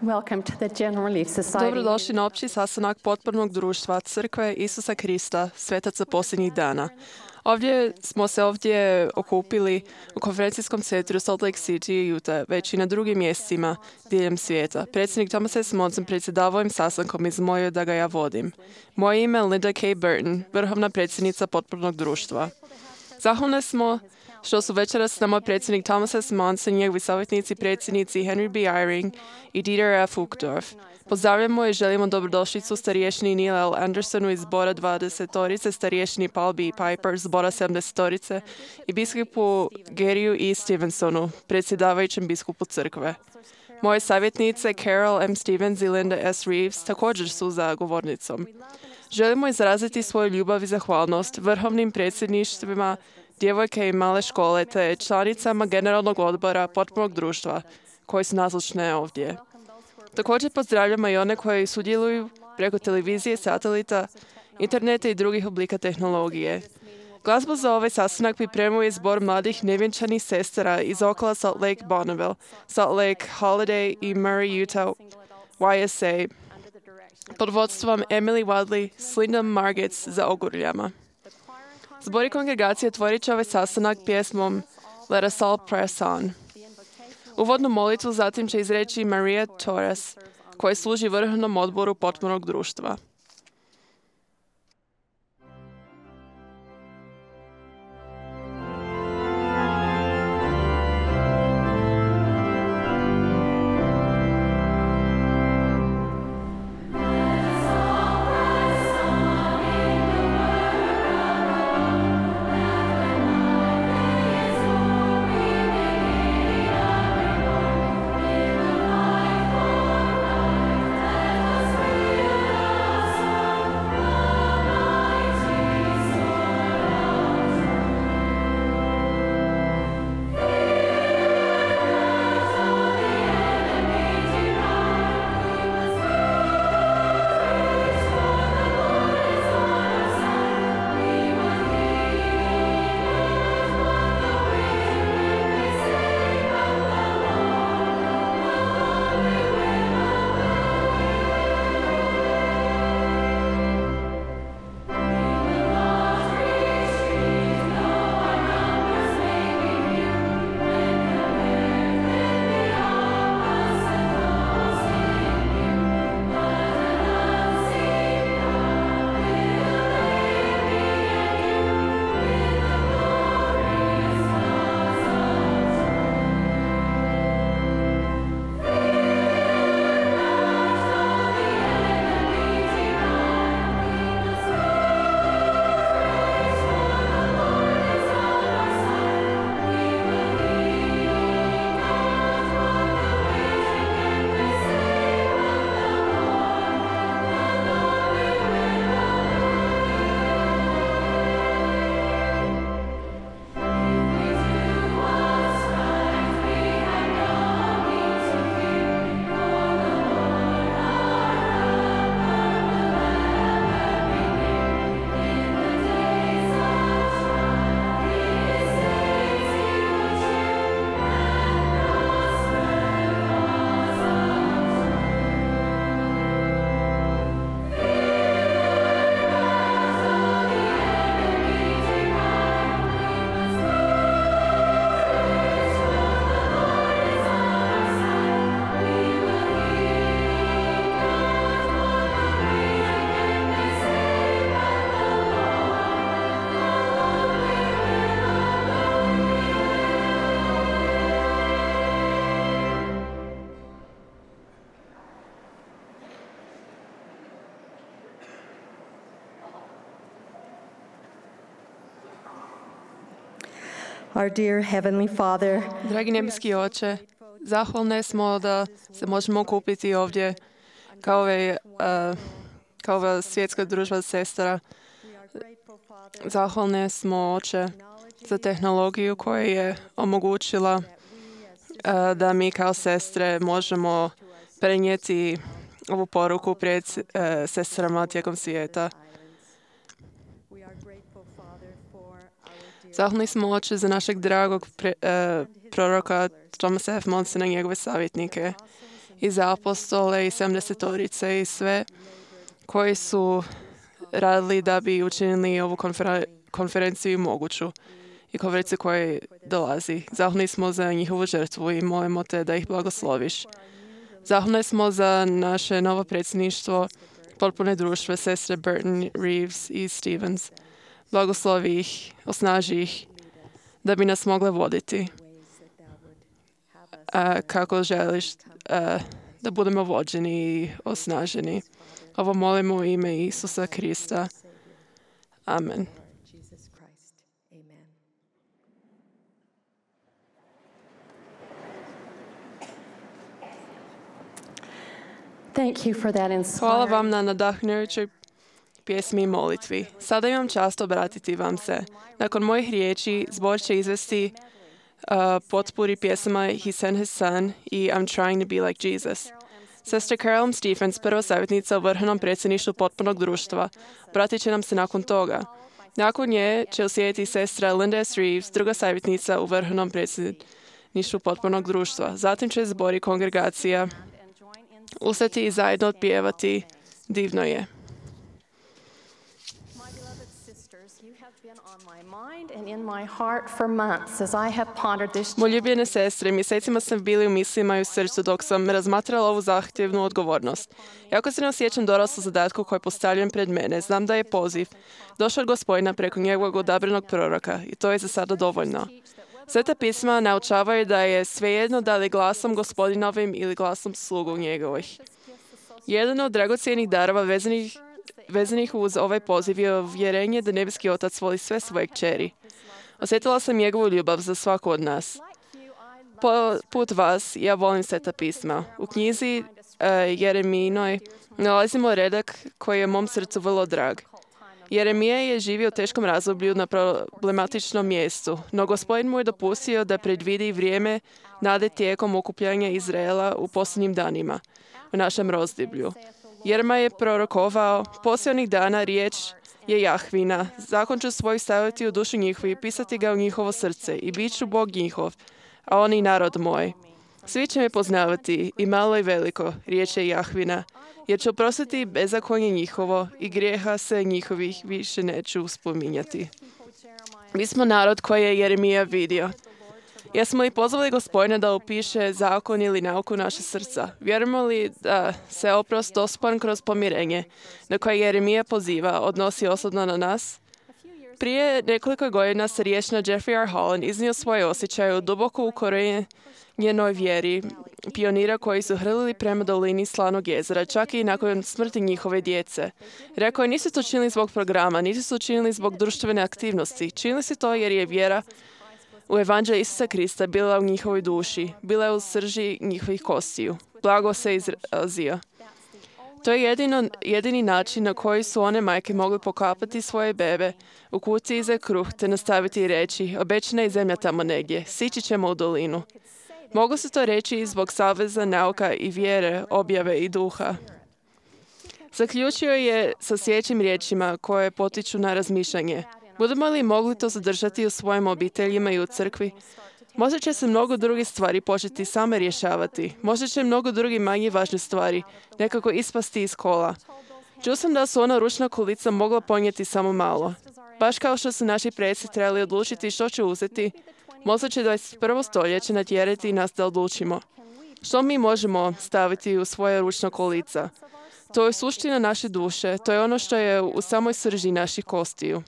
Welcome to the General Relief Society. Dobrodošli na opći sastanak potpornog društva Crkve Isusa Krista, svetaca posljednjih dana. Ovdje smo se okupili u konferencijskom centru Salt Lake City, Utah, već i na drugim mjestima diljem svijeta. Predsjednik Thomas S. Monson predsjedavao ovim sastankom i zamolio da ga ja vodim. Moje ime je Linda K. Burton, vrhovna predsjednica potpornog društva. Zahvalni smo što su večeras s nama predsjednik Thomas S. Monson, njegovi savjetnici predsjednici Henry B. Eyring i Dieter F. Uchtdorf. Pozdravljamo i želimo dobrodošlicu starješini Neil L. Andersonu iz zbora 20-torice, starješini Paul B. Piper iz zbora 70-torice i biskupu Garyu E. Stevensonu, predsjedavajućem biskupu crkve. Moje savjetnice Carol M. Stevens i Linda S. Reeves također su za govornicom. Želimo izraziti svoju ljubav i zahvalnost vrhovnim predsjedništvima, djevojke i male škole te članicama Generalnog odbora potpornog društva koji su nazočne ovdje. Također pozdravljamo i one koji sudjeluju preko televizije, satelita, interneta i drugih oblika tehnologije. Glazbu za ovaj sastanak pripremuje zbor mladih nevjenčanih sestara iz okolo Salt Lake Bonneville, Salt Lake Holiday i Murray, Utah YSA pod vodstvom Emily Wadley s Lindom Margits za ogurljama. Zbor i kongregacije otvorit će ovaj sastanak pjesmom Let us all press on. Uvodnu molitvu zatim će izreći Maria Torres, koja služi vrhovnom odboru potpornog društva. Our dear Heavenly Father, Dragi nebeski Oče, zahvalne smo da se možemo okupiti ovdje kao ova svjetska družba sestara. Zahvalne smo, Oče, za tehnologiju koja je omogućila da mi kao sestre možemo prenijeti ovu poruku pred sestrama tijekom svijeta. Zahvalni smo, Oče, za našeg dragog proroka Thomasa F. Monsona i njegove savjetnike i za apostole i 70-torice i sve koji su radili da bi učinili ovu konferenciju moguću i konferenciju koja dolazi. Zahvalni smo za njihovu žrtvu i molimo te da ih blagosloviš. Zahvalni smo za naše novo predsjedništvo, potpuno društvo, sestre Burton, Reeves i Stevens. Blagoslovi ih, osnaži ih, da bi nas mogle voditi kako želiš da budemo vođeni i osnaženi. Ovo molimo u ime Isusa Krista. Amen. Thank you for that Hvala vam inspiring. na nadahnujućoj pjesmi i molitvi. Sada imam čast obratiti vam se. Nakon mojih riječi, zbor će izvesti potpuri pjesama He Sent His Son i I'm Trying to Be Like Jesus. Sestra Carolyn Stephens, prva savjetnica u vrhovnom predsjedništvu potpunog društva, obratit će nam se nakon toga. Nakon nje će uslijediti sestra Linda S. Reeves, druga savjetnica u vrhovnom predsjedništvu potpunog društva. Zatim će zbor i kongregacija ustati i zajedno otpjevati Divno je. My beloved sisters, you have been on my mind and in my heart for months as I have pondered this. Moje ljubljene sestre, mjesecima sam bili u mislima i u srcu dok sam razmatrala ovu zahtjevnu odgovornost. Iako se ne osjećam dorasla zadatku koji je postavljen pred mene, znam da je poziv došao od Gospodina preko njegovog odabranog proroka i to je za sada dovoljno. Sveta pisma naučavaju da je svejedno da li glasom Gospodinovim ili glasom slugu njegovih. Jedan od dragocjenih darova vezanih uz ovaj poziv je uvjerenje da nebeski Otac voli sve svoje kćeri. Osjetila sam njegovu ljubav za svaku od nas. Poput vas, ja volim Sveta pisma. U knjizi Jeremijinoj nalazimo redak koji je mom srcu vrlo drag. Jeremija je živio u teškom razdoblju na problematičnom mjestu, no Gospodin mu je dopustio da predvidi vrijeme nade tijekom okupljanja Izraela u posljednjim danima, u našem razdoblju. Jeremija je prorokovao, poslije onih dana riječ je Jahvina, zakon ću svoj staviti u dušu njihovu i pisati ga u njihovo srce i bit ću Bog njihov, a oni narod moj. Svi će me poznavati, i malo i veliko, riječ je Jahvina, jer ću oprostiti bezakonje njihovo i grijeha se njihovih više neću spominjati. Mi smo narod koji je Jeremija vidio. Jesmo li pozvali Gospodina da upiše zakon ili nauku naše srca? Vjerujemo li da se oprost dostupan kroz pomirenje na koje Jeremija poziva odnosi osobno na nas? Prije nekoliko godina se riječna Jeffrey R. Holland iznio svoje osjećaje u duboko ukorenjenoj vjeri pionira koji su hrlili prema dolini Slanog jezera, čak i nakon smrti njihove djece. Rekao je, nisu to činili zbog programa, niti su činili zbog društvene aktivnosti. Činili su to jer je vjera u evanđelju Isusa Krista bila u njihovoj duši, bila je u srži njihovih kostiju. Blago se izrazio. To je jedini način na koji su one majke mogle pokapati svoje bebe u kutiji za kruh te nastaviti reći, obećana je zemlja tamo negdje, sići ćemo u dolinu. Mogu se to reći i zbog saveza nauka i vjere, objave i duha. Zaključio je sa sljedećim riječima koje potiču na razmišljanje. Budemo li mogli to zadržati u svojim obiteljima i u crkvi? Možda će se mnogo drugih stvari početi same rješavati. Možda će mnogo drugih manje važne stvari nekako ispasti iz kola. Čuo sam da su ona ručna kolica mogla ponijeti samo malo. Baš kao što su naši preci trebali odlučiti što će uzeti, možda će 21. stoljeće natjerati nas da odlučimo. Što mi možemo staviti u svoje ručna kolica? To je suština naše duše, to je ono što je u samoj srži naših kostiju.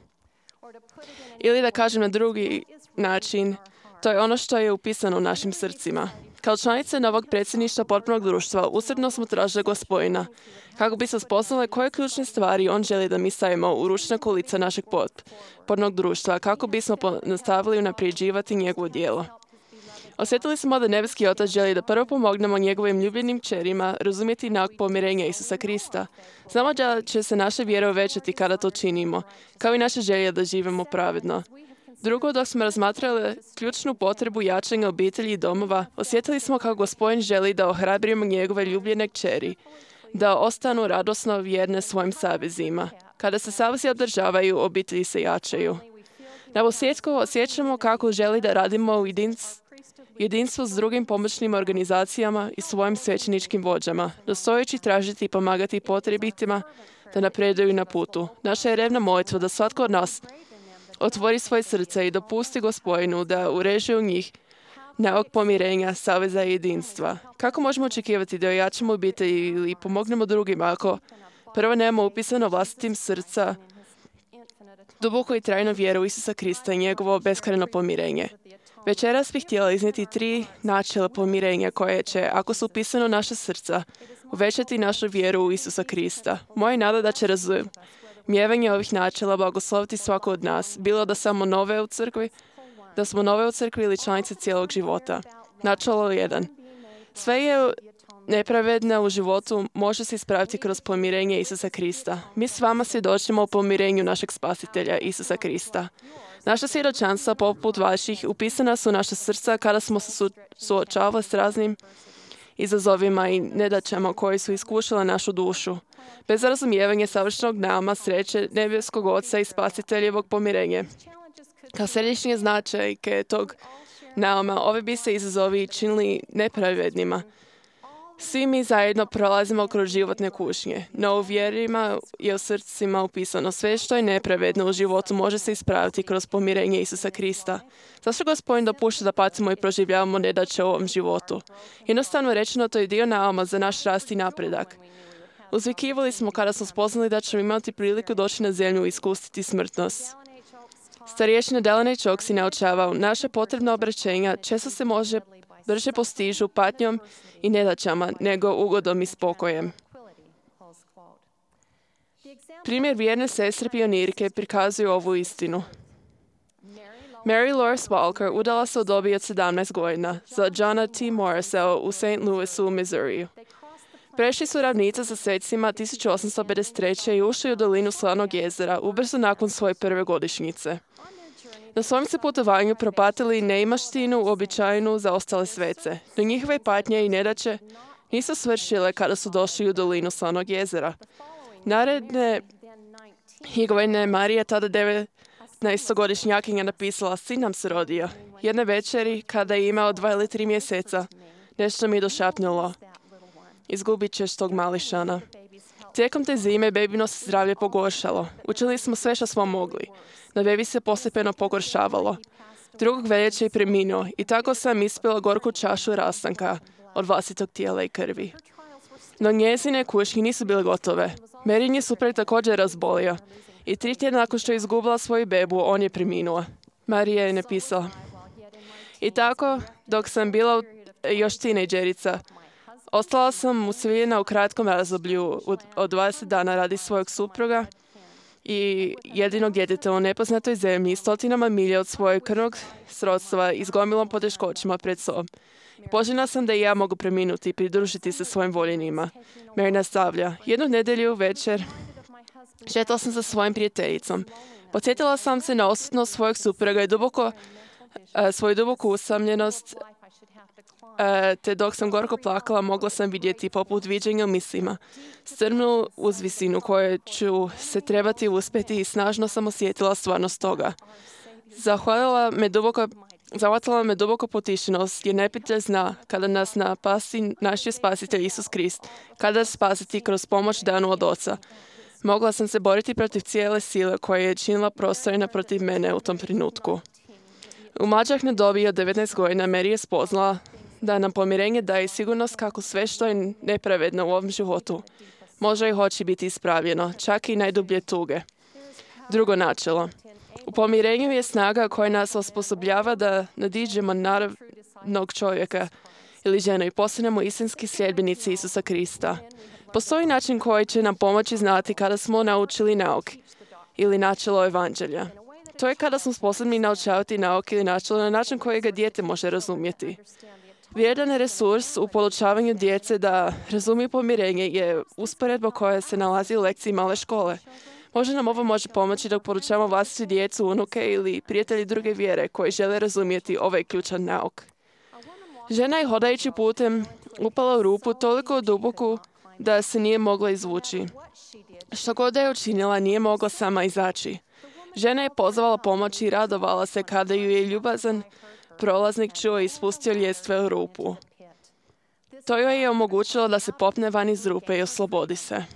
Ili da kažem na drugi način, to je ono što je upisano u našim srcima. Kao članice novog predsjedništva potpunog društva, usrdno smo tražili Gospodina, kako bi se spoznale koje ključne stvari on želi da mi stavimo u ručna kolica našeg potpornog društva, kako bismo nastavili unapređivati njegovo djelo. Osjetili smo da nebeski Otac želi da prvo pomognemo njegovim ljubljenim kćerima razumjeti nauk pomirenja Isusa Krista. Znamo da će se naša vjera uvećati kada to činimo, kao i naša želja da živimo pravedno. Drugo, dok smo razmatrali ključnu potrebu jačanja obitelji i domova, osjetili smo kako Gospodin želi da ohrabrimo njegove ljubljene kćeri, da ostanu radosno vjerne svojim savezima. Kada se savezi održavaju, obitelji se jačaju. Na posljetku osjećamo kako želi da radimo u jedinstvo s drugim pomoćnim organizacijama i svojim svećeničkim vođama, nastojeći tražiti i pomagati potrebitima da napreduju na putu. Naša je revna molitva da svatko od nas otvori svoje srce i dopusti Gospodinu da ureže u njih nauk pomirenja, saveza i jedinstva. Kako možemo očekivati da ojačamo obitelji ili pomognemo drugima ako prvo nemamo upisano vlastitim srca duboku i trajnu vjeru u Isusa Krista i njegovo beskrajno pomirenje? Večeras bih htjela iznijeti 3 načela pomirenja koje će, ako su upisano u naša srca, uvećati našu vjeru u Isusa Krista. Moja je nada da će razumijevanje ovih načela blagosloviti svako od nas, bilo da smo nove u crkvi ili članice cijelog života. Načelo 1. Sve je nepravedno u životu može se ispraviti kroz pomirenje Isusa Krista. Mi s vama svjedočimo o pomirenju našeg spasitelja Isusa Krista. Naša svjedočanstva, poput vaših, upisana su u naša srca kada smo se suočavali s raznim izazovima i nedaćama koji su iskušale našu dušu. Bez razumijevanja savršenog nama, sreće, nebeskog Oca i spasiteljevog pomirenja. Kao središnje značajke tog nauma, ove bi se izazovi činili nepravednima. Svi mi zajedno prolazimo kroz životne kušnje, no u vjerima i u srcima upisano sve što je nepravedno u životu može se ispraviti kroz pomirenje Isusa Krista. Zašto Gospodin dopušta da patimo i proživljavamo nedaće u ovom životu? Jednostavno rečeno, to je dio nauma za naš rast i napredak. Uzvikivali smo kada smo spoznali da ćemo imati priliku doći na zemlju i iskustiti smrtnost. Starješina Dallin H. Oaks je naučavao, naše potrebna obraćenja često se brže postižu patnjom i nedaćama nego ugodom i spokojem. Primjer vjerne sestre pionirke prikazuju ovu istinu. Mary Loris Walker udala se u dobi od 17 godina za Johna T. Morrisea u St. Louisu u Missouriju. Prešli su ravnice sa svecima 1853. i ušli u dolinu Slanog jezera ubrzo nakon svoje prve godišnjice. Na svojem se putovanju propatili neimaštinu uobičajenu za ostale svece, no njihove patnje i nedaće nisu svršile kada su došli u dolinu Slanog jezera. Naredne godine Marija, tada 19-godišnjakinja, napisala, sin nam se rodio. Jedne večeri, kada je imao 2 ili 3 mjeseca, nešto mi je došapnulo. Izgubit ćeš tog mališana. Tijekom te zime bebino se zdravlje pogoršalo. Učili smo sve što smo mogli. No bebi se postepeno pogoršavalo. 2. veljače je preminuo i tako sam ispila gorku čašu rastanka od vlastitog tijela i krvi. No njezine kušnje nisu bile gotove. Marin je suprug također razbolio i 3 tjedna nakon što je izgubila svoju bebu, on je preminuo. Marija je napisala. I tako, dok sam bila još tinejdžerica, ostala sam usiljena u kratkom razdoblju od 20 dana radi svojeg supruga i jedinog djeteta u nepoznatoj zemlji, stotinama milja od svojeg krvnog srodstva i s gomilom poteškoćama pred sobom. Poželjna sam da i ja mogu preminuti i pridružiti se svojim voljenima. Mary nastavlja. Jednu nedjelju večer šetala sam sa svojim prijateljicom. Podsjetila sam se na odsutnost svojeg supruga i svoju duboku usamljenost, te dok sam gorko plakala, mogla sam vidjeti poput viđenja u mislima strmnu uzvisinu koje ću se trebati uspjeti i snažno sam osjetila stvarnost toga. Zahvatila me duboko potišenost, jer neprijatelj zna kada nas napasti naš je spasitelj Isus Krist, kada spasiti kroz pomoć danu od Oca. Mogla sam se boriti protiv cijele sile koja je činila prostorina protiv mene u tom trenutku. U mlađahnoj dobi od 19 godina Mary je spoznala da nam pomirenje daje sigurnost kako sve što je nepravedno u ovom životu može i hoće biti ispravljeno, čak i najdublje tuge. 2. načelo. U pomirenju je snaga koja nas osposobljava da nadiđemo naravnog čovjeka ili ženu i postanemo istinski sljedbenici Isusa Krista. Postoji način koji će nam pomoći znati kada smo naučili nauk ili načelo evanđelja. To je kada smo sposobni naučavati nauk ili načelo na način koji ga dijete može razumjeti. Vrijedan resurs u podučavanju djece da razumiju pomirenje je usporedba koja se nalazi u lekciji male škole. Možda nam ovo može pomoći dok podučavamo vlastitu djecu, unuke ili prijatelji druge vjere koji žele razumjeti ovaj ključan nauk. Žena je hodajući putem upala u rupu toliko duboku da se nije mogla izvući. Što god da je učinila, nije mogla sama izaći. Žena je pozvala pomoć i radovala se kada ju je ljubazan prolaznik čuo i spustio ljestve u rupu. To joj je omogućilo da se popne van iz rupe i oslobodi se.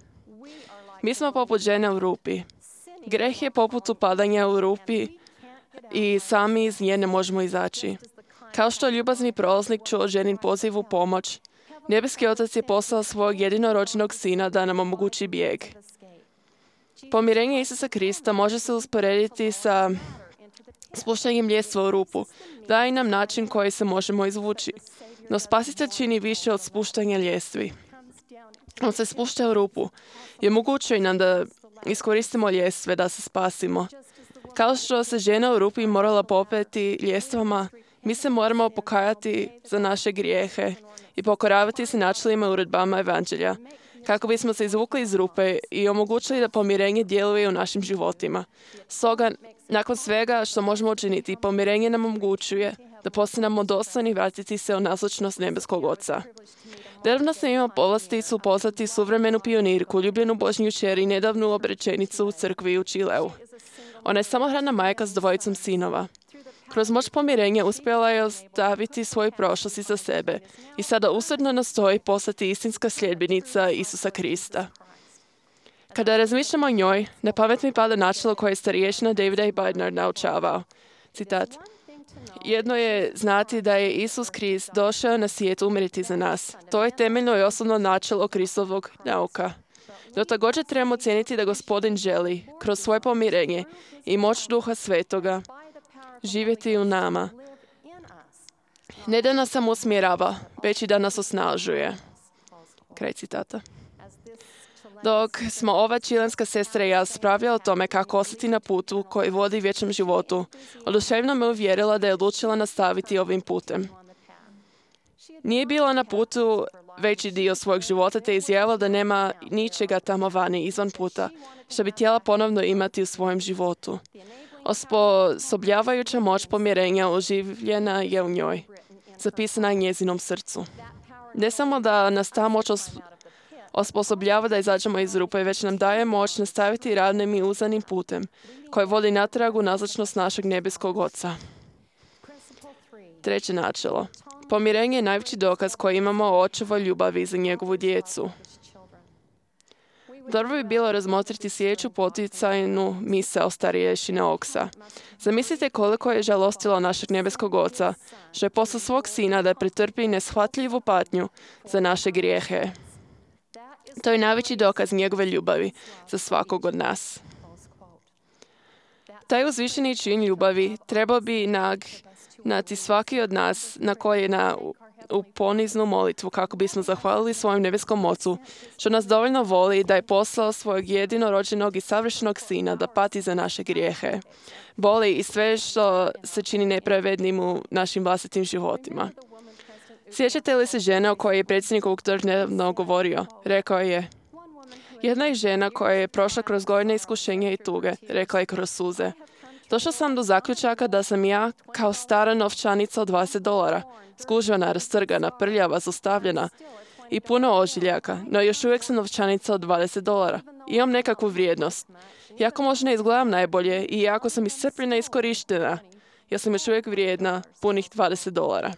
Mi smo poput žene u rupi. Greh je poput upadanja u rupi i sami iz nje ne možemo izaći. Kao što ljubazni prolaznik čuo ženin poziv u pomoć, nebeski Otac je poslao svog jedinorođenog Sina da nam omogući bijeg. Pomirenje Isusa Krista može se usporediti sa spuštanjem ljestva u rupu. Daje nam način koji se možemo izvući. No Spasitelj čini više od spuštanja ljestvi. On se spušta u rupu i omogućuje nam da iskoristimo ljestve da se spasimo. Kao što se žena u rupi morala popeti ljestvama, mi se moramo pokajati za naše grijehe i pokoravati se načelima i uredbama Evanđelja, kako bismo se izvukli iz rupe i omogućili da pomirenje djeluje u našim životima. Stoga, nakon svega što možemo učiniti, pomirenje nam omogućuje da postanemo dostojni vratiti se u nazočnost nebeskog Oca. Nedavno sam imao povlasticu upoznati suvremenu pionirku, ljubljenu Božju kćer i nedavnu obrečenicu u crkvi u Čileu. Ona je samohrana majka s 2 sinova. Kroz moć pomirenja uspjela je ostaviti svoju prošlost iza sebe i sada usrdno nastoji postati istinska sljedbenica Isusa Krista. Kada razmišljamo o njoj, na pamet mi pada načelo koje je starješina David A. Bednar naučavao. Citat: jedno je znati da je Isus Krist došao na svijet umreti za nas. To je temeljno i osnovno načelo Kristovog nauka. No također trebamo cijeniti da Gospodin želi, kroz svoje pomirenje i moć Duha Svetoga, živjeti u nama. Ne da nas samo usmjerava, već i da nas osnažuje. Kraj citata. Dok smo ova čilenska sestra i ja spravljali o tome kako ostati na putu koji vodi vječnom životu, oduševno me uvjerila da je odlučila nastaviti ovim putem. Nije bila na putu veći dio svojeg života te izjavila da nema ničega tamo vani izvan puta, što bi htjela ponovno imati u svojem životu. Osposobljavajuća moć pomirenja oživljena je u njoj, zapisana je njezinom srcu. Ne samo da nas ta moć osposobljava da izađemo iz rupe, već nam daje moć nastaviti ravnim i uzanim putem, koji vodi natrag u nazočnost našeg nebeskog Oca. 3. načelo. Pomirenje je najveći dokaz koji imamo o Očevoj ljubavi za njegovu djecu. Dobro bi bilo razmotriti sljedeću poticajnu misao starješine Oksa. Zamislite koliko je žalostilo našeg nebeskog Oca, što je poslao svog Sina da pretrpi neshvatljivu patnju za naše grijehe. To je najveći dokaz njegove ljubavi za svakog od nas. Taj uzvišeni čin ljubavi trebao bi nagnati svaki od nas na koljena u poniznu molitvu kako bismo zahvalili svojem nebeskom Ocu, što nas dovoljno voli da je poslao svojeg jedinorođenog i savršenog Sina da pati za naše grijehe, boli i sve što se čini nepravednim u našim vlastitim životima. Sjećate li se žene o kojoj je predsjednik Uktor nedavno govorio? Rekao je: jedna je žena koja je prošla kroz godine iskušenja i tuge, rekla je kroz suze. Došla sam do zaključaka da sam ja, kao stara novčanica od $20, skužvana, rastrgana, prljava, zostavljena i puno ožiljaka, no još uvijek sam novčanica od $20. Imam nekakvu vrijednost. Iako možda ne izgledam najbolje i iako sam iscrpljena i iskorištena, ja sam još uvijek vrijedna punih $20.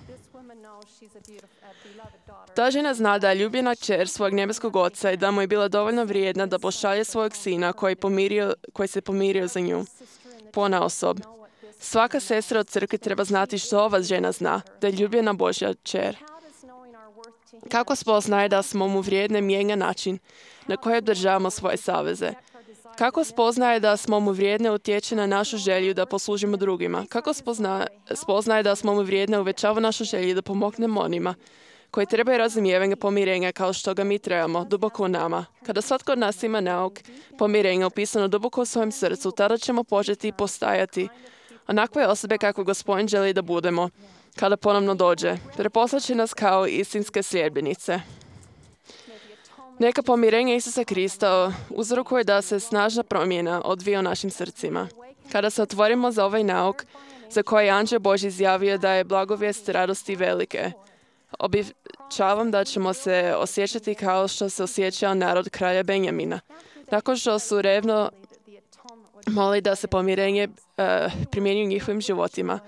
Ta žena zna da je ljubljena kćer svojeg nebeskog Oca i da mu je bila dovoljno vrijedna da pošalje svojeg Sina koji se pomirio za nju. Ponaosob. Svaka sestra od crkve treba znati što ova žena zna, da je ljubljena Božja kćer. Kako spoznaje da smo mu vrijedne mijenja način na koji održavamo svoje saveze. Kako spoznaje da smo mu vrijedne utječe na našu želju da poslužimo drugima. Kako spoznaje da smo mu vrijedne uvećava našu želju da pomognemo onima koji trebaju razumijevanje pomirenja kao što ga mi trebamo, duboko u nama. Kada svatko od nas ima nauk pomirenja upisano duboko u svojem srcu, tada ćemo početi postajati onakve osobe kako Gospodin želi da budemo kada ponovno dođe. Preposlat će nas kao istinske sljedbenice. Neka pomirenje Isusa Krista uzrokuje da se snažna promjena odvija u našim srcima. Kada se otvorimo za ovaj nauk, za koji je Anđeo Božji izjavio da je blagovijest radosti velike, obećavam da ćemo se osjećati kao što se osjećao narod kralja Benjamina. Nakon što su revno moli da se pomirenje primjenjuje u njihovim životima,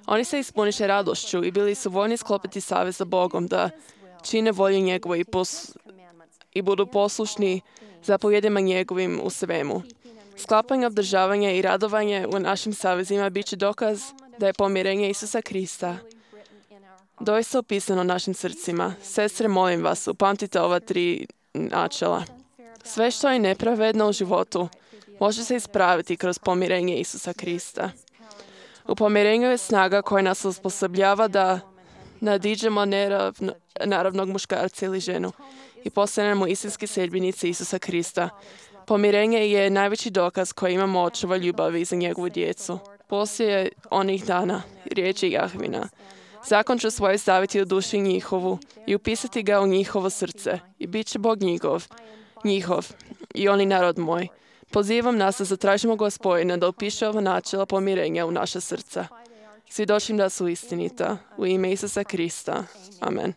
Oni se ispuniše radošću i bili su voljni sklopiti savez sa Bogom da čine volju njegovu i budu poslušni zapovjedima njegovim u svemu. Sklapanje, obdržavanje i radovanje u našim savezima bit će dokaz da je pomirenje Isusa Krista doista opisano našim srcima. Sestre, molim vas, upamtite ova 3 načela. Sve što je nepravedno u životu može se ispraviti kroz pomirenje Isusa Krista. U pomirenju je snaga koja nas osposobljava da nadiđemo naravnog muškarca ili ženu i postanemo istinski sljedbenici Isusa Krista. Pomirenje je najveći dokaz koji imamo očuva ljubavi za njegovu djecu. Poslije onih dana, riječi Jahvina, zakon ću svoj staviti u duši njihovu i upisati ga u njihovo srce i bit će Bog njihov i oni narod moj. Pozivam nas da zatražimo Gospodina da upiše ova načela pomirenja u naša srca. Svjedočim da su istinita. U ime Isusa Krista. Amen.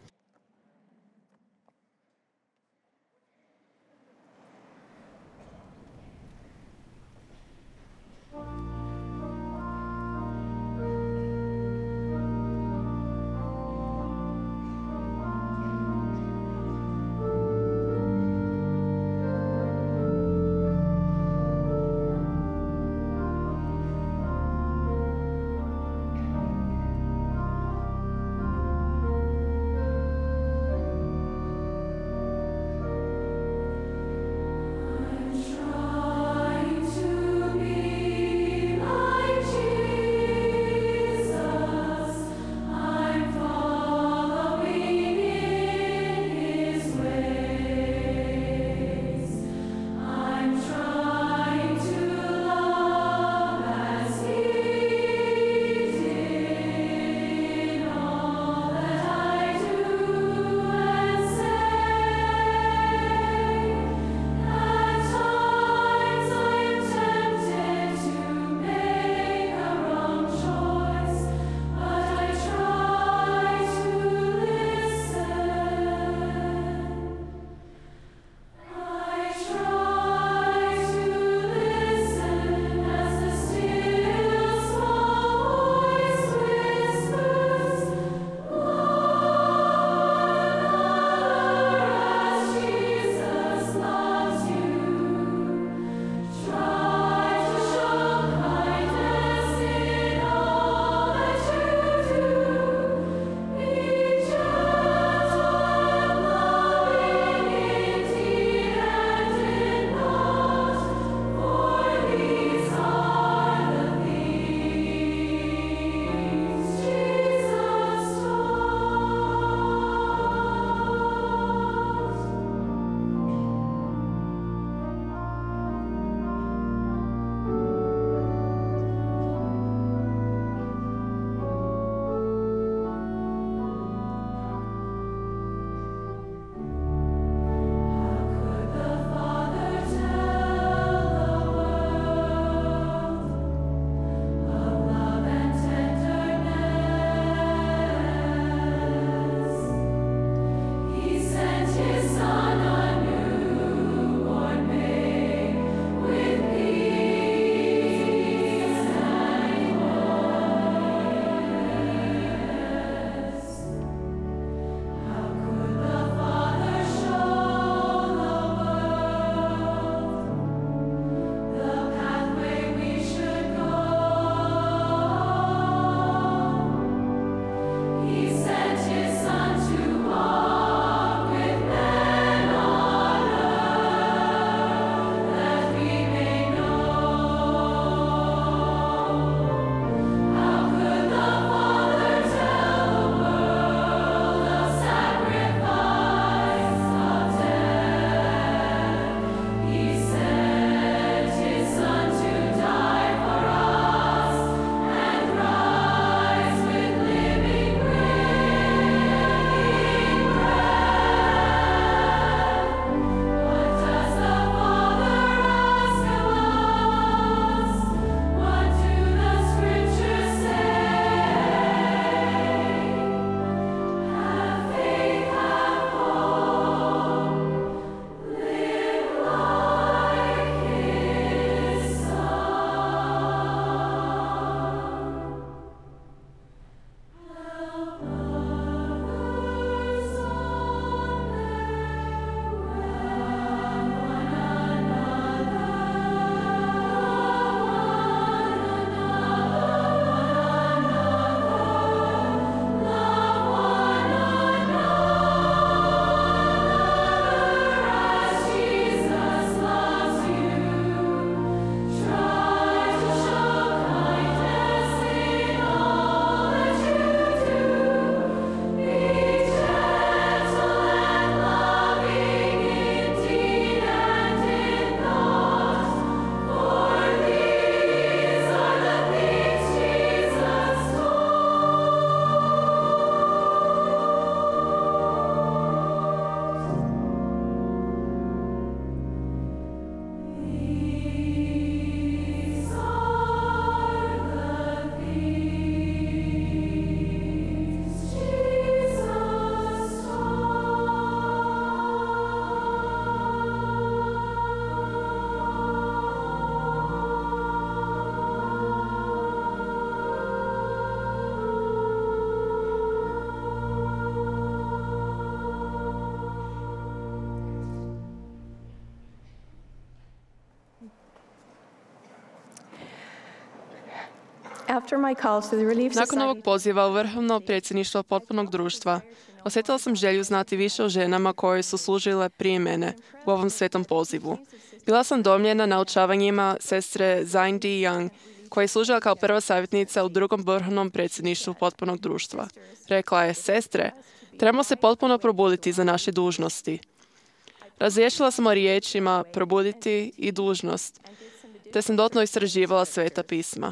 After my call to the Relief Nakon ovog Society, poziva u vrhovno predsjedništvo potpunog društva, osjetila sam želju znati više o ženama koje su služile prije mene u ovom svetom pozivu. Bila sam domljena naučavanjima sestre Zine D. Young, koja je služila kao prva savjetnica u drugom vrhovnom predsjedništvu potpunog društva. Rekla je: sestre, trebamo se potpuno probuditi za naše dužnosti. Razriješila sam o riječima probuditi i dužnost, te sam dotno istraživala sveta pisma.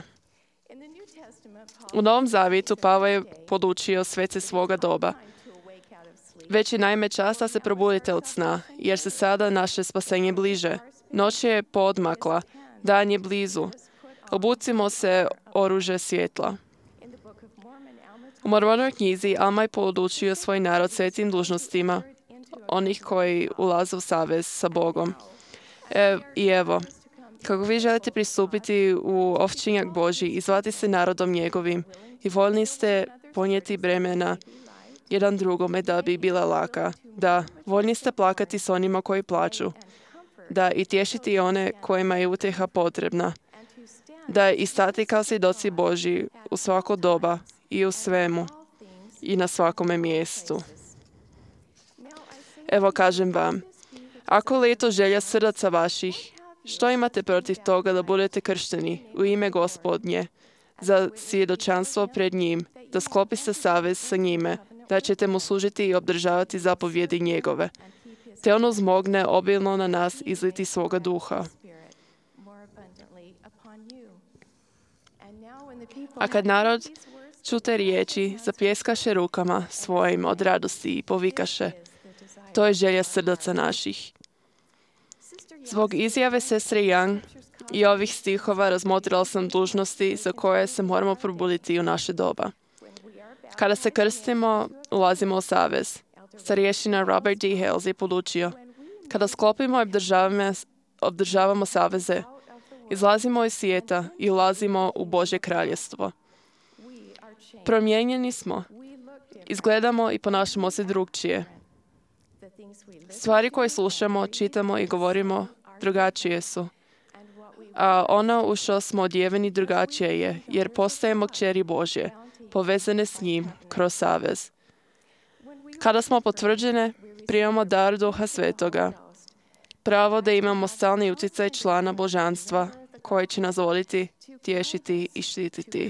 U Novom zavjetu Pavao je podučio svece svoga doba: već je naime čas da se probudite od sna, jer se sada naše spasenje bliže. Noć je poodmakla, dan je blizu. Obucimo se oružje svjetla. U Mormonovoj knjizi Alma je podučio svoj narod svetim dužnostima onih koji ulaze u savez sa Bogom. I evo, kako vi želite pristupiti u ovčinjak Božji i zvati se narodom njegovim i voljni ste ponijeti bremena jedan drugome da bi bila laka. Da, voljni ste plakati s onima koji plaču. Da, i tješiti one kojima je utjeha potrebna. Da, i stati kao svjedoci Božji u svako doba i u svemu i na svakome mjestu. Evo kažem vam, ako li je to želja srdaca vaših, što imate protiv toga da budete kršteni u ime Gospodnje za svjedočanstvo pred njim, da sklopite savez sa njime, da ćete mu služiti i obdržavati zapovjedi njegove, te on uzmogne obilno na nas izliti svoga duha. A kad narod čute riječi, zapjeskaše rukama svojim od radosti i povikaše: to je želja srdaca naših. Zbog izjave sestre Young i ovih stihova razmotrila sam dužnosti za koje se moramo probuditi u naše doba. Kada se krstimo, ulazimo u savez. Starješina Robert D. Hales je podučio: kada sklopimo i obdržavamo saveze, izlazimo iz svijeta i ulazimo u Božje kraljestvo. Promijenjeni smo. Izgledamo i ponašamo se drugčije. Stvari koje slušamo, čitamo i govorimo drugačije su. A ono u što smo odjeveni drugačije je, jer postajemo kćeri Božje, povezane s njim kroz savez. Kada smo potvrđene, primamo dar Duha Svetoga, pravo da imamo stalni utjecaj člana božanstva koji će nas voditi, tješiti i štititi.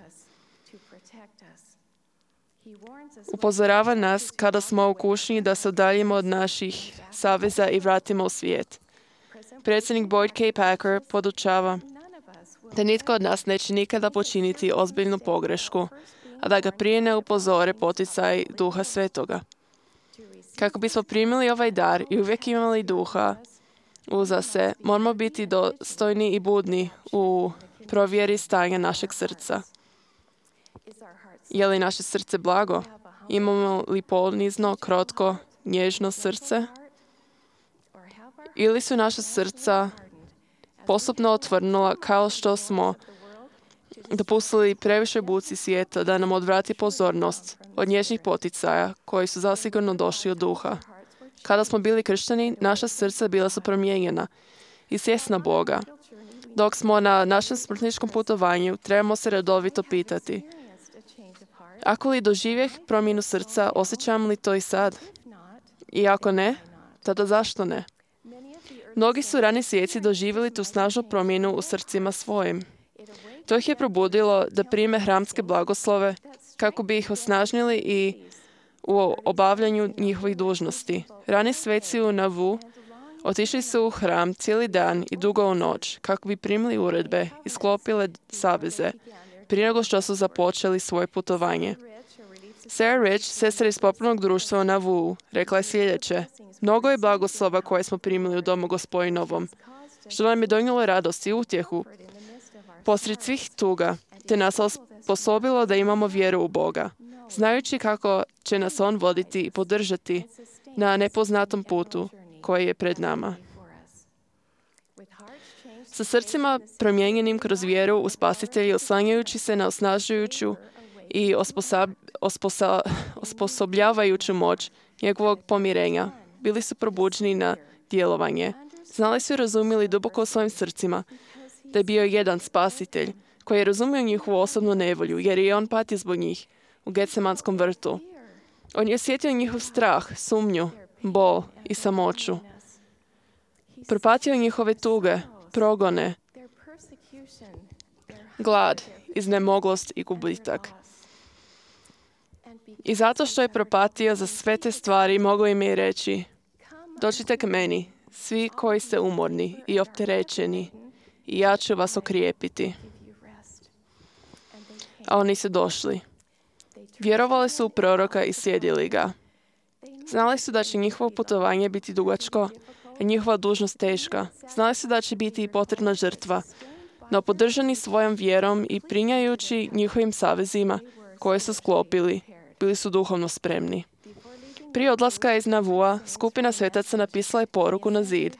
Upozorava nas kada smo u kušnji da se udaljimo od naših saveza i vratimo u svijet. Predsjednik Boyd K. Packer podučava da nitko od nas neće nikada počiniti ozbiljnu pogrešku, a da ga prije ne upozore poticaj Duha Svetoga. Kako bismo primili ovaj dar i uvijek imali duha uza se, moramo biti dostojni i budni u provjeri stanja našeg srca. Je li naše srce blago? Imamo li ponizno, krotko, nježno srce? Ili su naša srca postupno otvrnula kao što smo dopustili previše buci svijeta da nam odvrati pozornost od nježnih poticaja koji su zasigurno došli od duha. Kada smo bili kršteni, naša srca bila su promijenjena i svjesna Boga. Dok smo na našem smrtničkom putovanju, trebamo se redovito pitati: ako li doživjeh promjenu srca, osjećam li to i sad? I ako ne, tada zašto ne? Mnogi su rani svijeci doživjeli tu snažnu promjenu u srcima svojim. To ih je probudilo da prime hramske blagoslove kako bi ih osnažnili i u obavljanju njihovih dužnosti. Rani sveci u Navu otišli su u hram cijeli dan i dugo u noć kako bi primili uredbe i sklopile saveze prije nego što su započeli svoje putovanje. Sarah Rich, sestra iz popolnog društva u Navu, rekla je sljedeće: mnogo je blagoslova koje smo primili u domu Gospodinovom, što nam je donijelo radost i utjehu posred svih tuga, te nas osposobilo da imamo vjeru u Boga, znajući kako će nas On voditi i podržati na nepoznatom putu koji je pred nama. Sa srcima promijenjenim kroz vjeru u Spasitelja, oslanjajući se na osnažujuću i osposobljavajuću moć njegovog pomirenja, bili su probuđeni na djelovanje. Znali su i razumjeli duboko u svojim srcima da je bio jedan Spasitelj koji je razumio njihovu osobnu nevolju, jer je on patio zbog njih u Getsemanskom vrtu. On je osjetio njihov strah, sumnju, bol i samoću. Propatio njihove tuge, progone, glad, iznemoglost i gubitak. I zato što je propatio za sve te stvari, mogu im je reći: dođite k meni, svi koji ste umorni i opterećeni, i ja ću vas okrijepiti. A oni su došli. Vjerovali su u proroka i slijedili ga. Znali su da će njihovo putovanje biti dugačko, a njihova dužnost teška. Znali su da će biti potrebna žrtva, no podržani svojom vjerom i prinjajući njihovim savezima koje su sklopili, bili su duhovno spremni. Prije odlaska iz Navua, skupina svetaca napisala je poruku na zid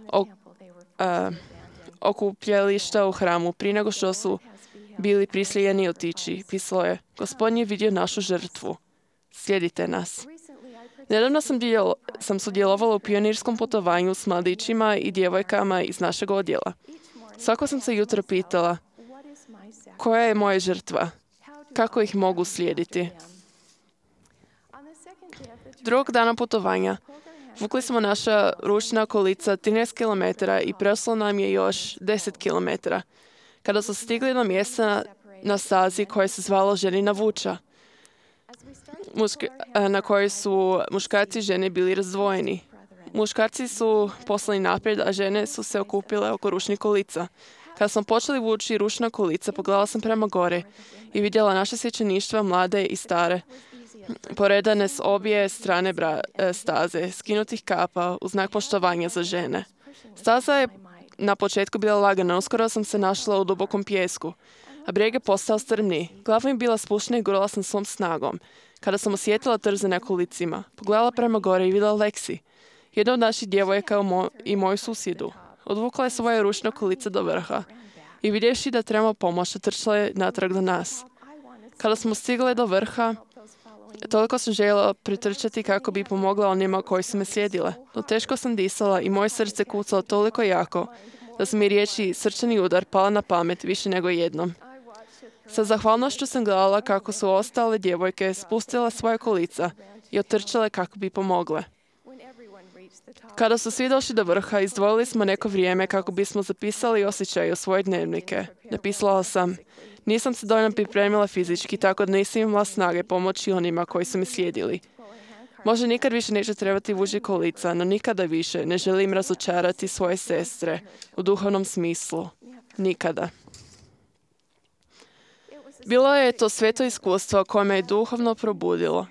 okupljališta u hramu prije nego što su bili prisiljeni otići. Pisalo je: Gospodin je vidio našu žrtvu. Slijedite nas. Nedavno sam sudjelovala u pionirskom putovanju s mladićima i djevojkama iz našeg odjela. Svako sam se jutro pitala: koja je moja žrtva? Kako ih mogu slijediti? Drugog dana putovanja vukli smo naša ručna kolica 13 km i preostalo nam je još 10 km. Kada su stigli do mjesta na stazi koje se zvalo Ženina vuča, na kojoj su muškarci i žene bili razdvojeni. Muškarci su poslani naprijed, a žene su se okupile oko ručnih kolica. Kada smo počeli vući ručna kolica, pogledala sam prema gore i vidjela naše svećeništva, mlade i stare, poredane s obje strane staze, skinutih kapa u znak poštovanja za žene. Staza je na početku bila lagana, uskoro sam se našla u dubokom pijesku, a brijeg je postao strmniji. Glava mi je bila spuštena i gurala sam svom snagom. Kada sam osjetila trze na kolicima, pogledala prema gore i vidjela Leksi, jedna od naših djevojaka i moju susjedu. Odvukla je svoje ručno kolice do vrha i vidjevši da trebamo pomoć, trčala je natrag do nas. Kada smo stigli do vrha, toliko sam željela pretrčati kako bi pomogla onima koji su me slijedile. No teško sam disala i moje srce kucalo toliko jako da su mi riječi srčani udar pala na pamet više nego jednom. Sa zahvalnošću sam gledala kako su ostale djevojke spustile svoje kolica i otrčale kako bi pomogle. Kada su svi došli do vrha, izdvojili smo neko vrijeme kako bismo zapisali osjećaje u svoje dnevnike. Napisala sam: nisam se dovoljno pripremila fizički, tako da nisam imala snage pomoći onima koji su mi slijedili. Možda nikad više neće trebati vući kolica, no nikada više ne želim razočarati svoje sestre u duhovnom smislu. Nikada. Bilo je to sveto iskustvo koje me je duhovno probudilo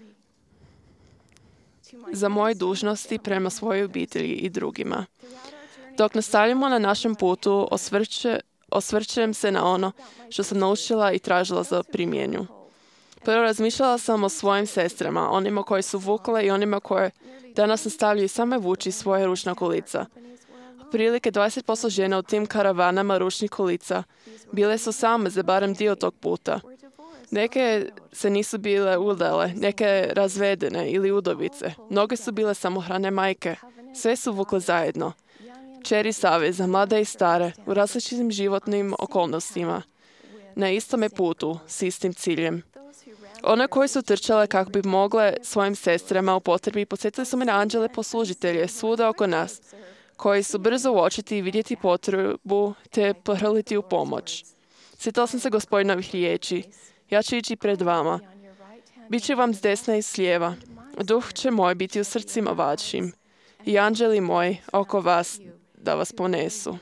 za moje dužnosti prema svojoj obitelji i drugima. Dok nastavljamo na našem putu, osvrćem se na ono što sam naučila i tražila za primjenju. Prvo razmišljala sam o svojim sestrama, onima koje su vukle i onima koje danas nastavljaju same vući svoje ručna kolica. Otprilike 20% žena u tim karavanama ručnih kolica bile su same za barem dio tog puta. Neke se nisu bile udale, neke razvedene ili udovice. Mnoge su bile samohrane majke. Sve su vukle zajedno. Kćeri saveza, mlade i stare, u različitim životnim okolnostima. Na istome putu, s istim ciljem. One koje su trčale kako bi mogle svojim sestrama u potrebi, podsjetili su me na anđele poslužitelje svuda oko nas, koji su brzo uočiti i vidjeti potrebu te pohrliti u pomoć. Sjetila sam se Gospodinovih riječi: ja ću ići pred vama. Biće vam s desna i s lijeva. Duh će moj biti u srcima vašim i anđeli moji oko vas da vas ponesu.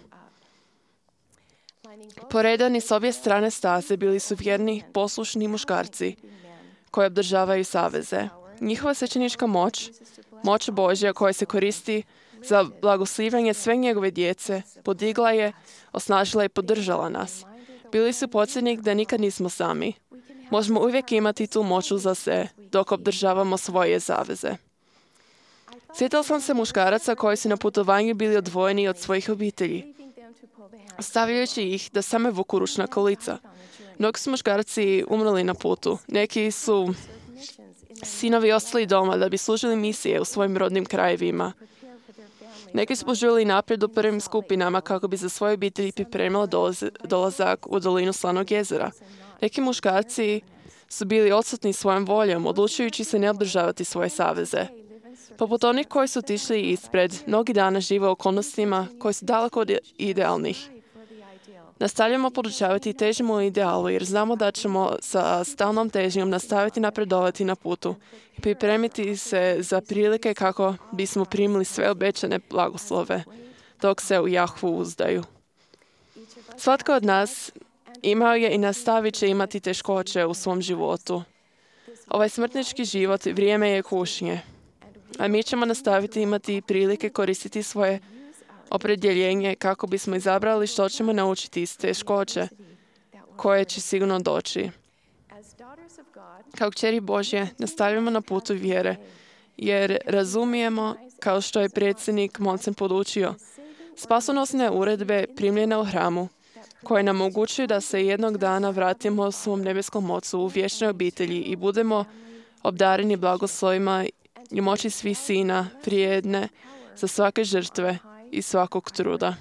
Poredani s obje strane staze bili su vjerni, poslušni muškarci koji obdržavaju saveze. Njihova svećenička moć Božja koja se koristi za blagoslivljanje sve njegove djece, podigla je, osnažila i podržala nas. Bili su podsjetnik da nikad nismo sami. Možemo uvijek imati tu moć za se dok obdržavamo svoje zaveze. Sjetila sam se muškaraca koji su na putovanju bili odvojeni od svojih obitelji, ostavljajući ih da same vuku ručna kolica. Mnogi su muškarci umrli na putu. Neki su sinovi ostali doma da bi služili misije u svojim rodnim krajevima. Neki su požurili naprijed u prvim skupinama kako bi za svoje obitelji pripremili dolazak u dolinu Slanog jezera. Neki muškarci su bili odsutni svojom voljom, odlučujući se ne održavati svoje saveze. Poput onih koji su otišli ispred, mnogi dana žive u okolnostima koji su daleko od idealnih. Nastavljamo podučavati i težimo u idealu jer znamo da ćemo sa stalnom težnjom nastaviti napredovati na putu i pripremiti se za prilike kako bismo primili sve obećane blagoslove dok se u Jahvu uzdaju. Svatko od nas imao je i nastavit će imati teškoće u svom životu. Ovaj smrtnički život vrijeme je kušnje, a mi ćemo nastaviti imati prilike koristiti svoje opredjeljenje kako bismo izabrali što ćemo naučiti iz teškoće koje će sigurno doći. Kao kćeri Božje nastavljamo na putu vjere jer razumijemo, kao što je predsjednik Monsen podučio, spasonosne uredbe primljene u hramu koje nam omogućuju da se jednog dana vratimo svom nebeskom Ocu u vječnoj obitelji i budemo obdareni blagoslovima i moći svih sina vrijedne za svake žrtve i svakog truda.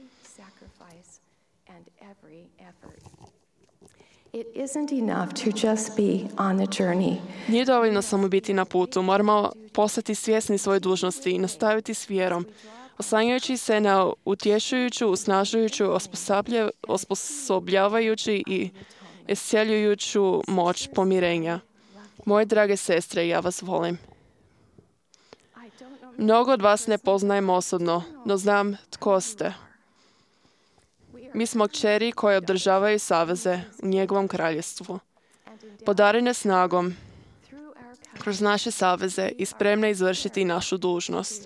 Nije dovoljno samo biti na putu, moramo postati svjesni svoje dužnosti i nastaviti s vjerom, oslanjajući se na utješujuću, usnažujuću, osposobljavajući i iscjeljujuću moć pomirenja. Moje drage sestre, ja vas volim. Mnogo od vas ne poznajem osobno, no znam tko ste. Mi smo kćeri koje održavaju saveze u njegovom kraljevstvu. Podarene snagom kroz naše saveze i spremne izvršiti našu dužnost.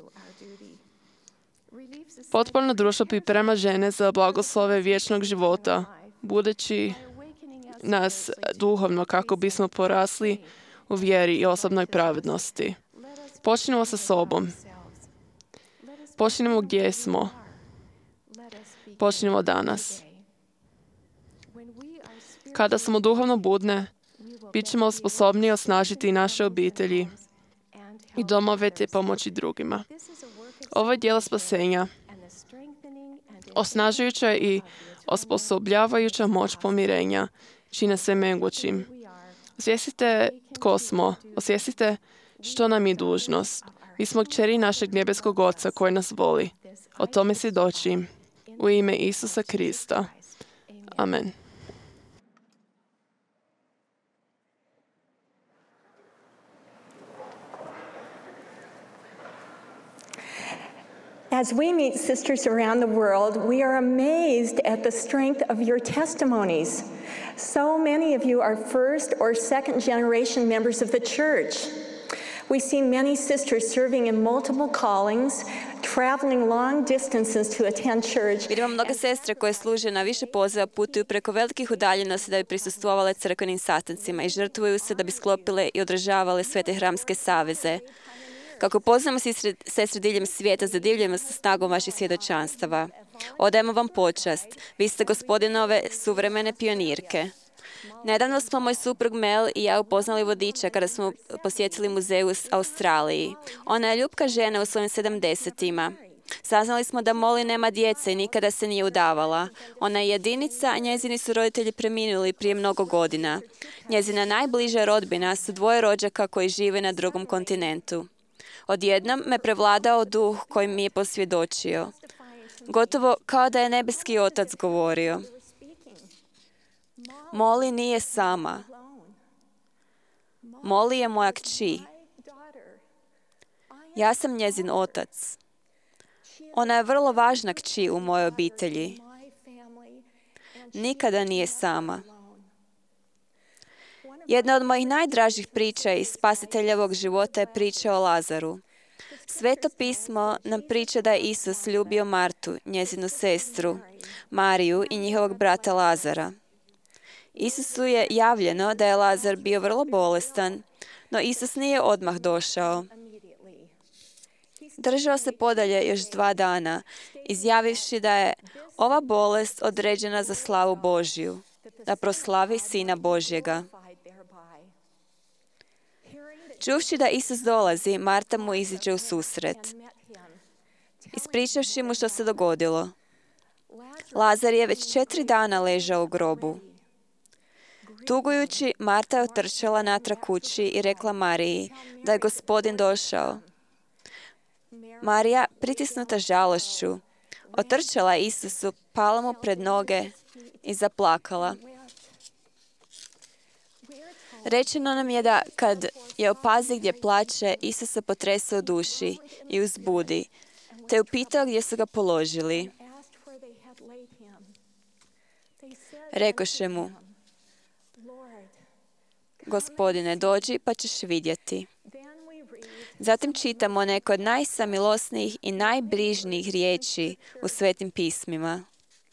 Potporno društvo priprema žene za blagoslove vječnog života, budeći nas duhovno kako bismo porasli u vjeri i osobnoj pravednosti. Počnimo sa sobom. Počnimo gdje smo. Počnimo danas. Kada smo duhovno budne, bit ćemo sposobni osnažiti naše obitelji i domove te pomoći drugima. Ovo je djelo spasenja, osnažujuća i osposobljavajuća moć pomirenja, čine se mogućim. Osvijestite tko smo, osvijestite što nam je dužnost. Mi smo kćeri našeg nebeskog Oca koji nas voli. O tome svjedočim. U ime Isusa Krista. Amen. As we meet sisters around the world, we are amazed at the strength of your testimonies. So many of you are first or second generation members of the church. We see many sisters serving in multiple callings, traveling long distances to attend church. Vidimo mnoge sestre koje služe na više poziva, putuju preko velikih udaljenosti da bi prisustvovale crkvenim sastancima i žrtvuju se da bi sklopile i održavale sve te hramske saveze. Kako poznamo sestre diljem svijeta, zadivljujemo se snagom vaših svjedočanstava. Odajemo vam počast. Vi ste Gospodinove suvremene pionirke. Nedavno smo moj suprug Mel i ja upoznali vodiča kada smo posjetili muzej u Australiji. Ona je ljubka žena u svojim 70-ima. Saznali smo da Molly nema djece i nikada se nije udavala. Ona je jedinica, a njezini su roditelji preminuli prije mnogo godina. Njezina najbliža rodbina su dvoje rođaka koji žive na drugom kontinentu. Odjednom me prevladao duh koji mi je posvjedočio. Gotovo kao da je nebeski Otac govorio. Molly nije sama. Molly je moja kći. Ja sam njezin otac. Ona je vrlo važna kći u mojoj obitelji. Nikada nije sama. Jedna od mojih najdražih priča iz Spasiteljevog života je priča o Lazaru. Sveto pismo nam priča da je Isus ljubio Martu, njezinu sestru, Mariju i njihovog brata Lazara. Isusu je javljeno da je Lazar bio vrlo bolestan, no Isus nije odmah došao. Držao se podalje još 2 dana, izjavivši da je ova bolest određena za slavu Božju, da proslavi Sina Božjega. Čuvši da Isus dolazi, Marta mu iziđe u susret. ispričavši mu što se dogodilo. Lazar je već 4 dana ležao u grobu. Tugujući, Marta je otrčala natrag kući i rekla Mariji da je Gospodin došao. Marija, pritisnuta žalošću, otrčala je Isusu, pala mu pred noge i zaplakala. Rečeno nam je da kad je opazi gdje plače, Isus se potresa u duši i uzbudi, te upitao gdje su ga položili. Rekoše mu, Gospodine, dođi pa ćeš vidjeti. Zatim čitamo neke od najsamilosnijih i najbrižnijih riječi u Svetim pismima.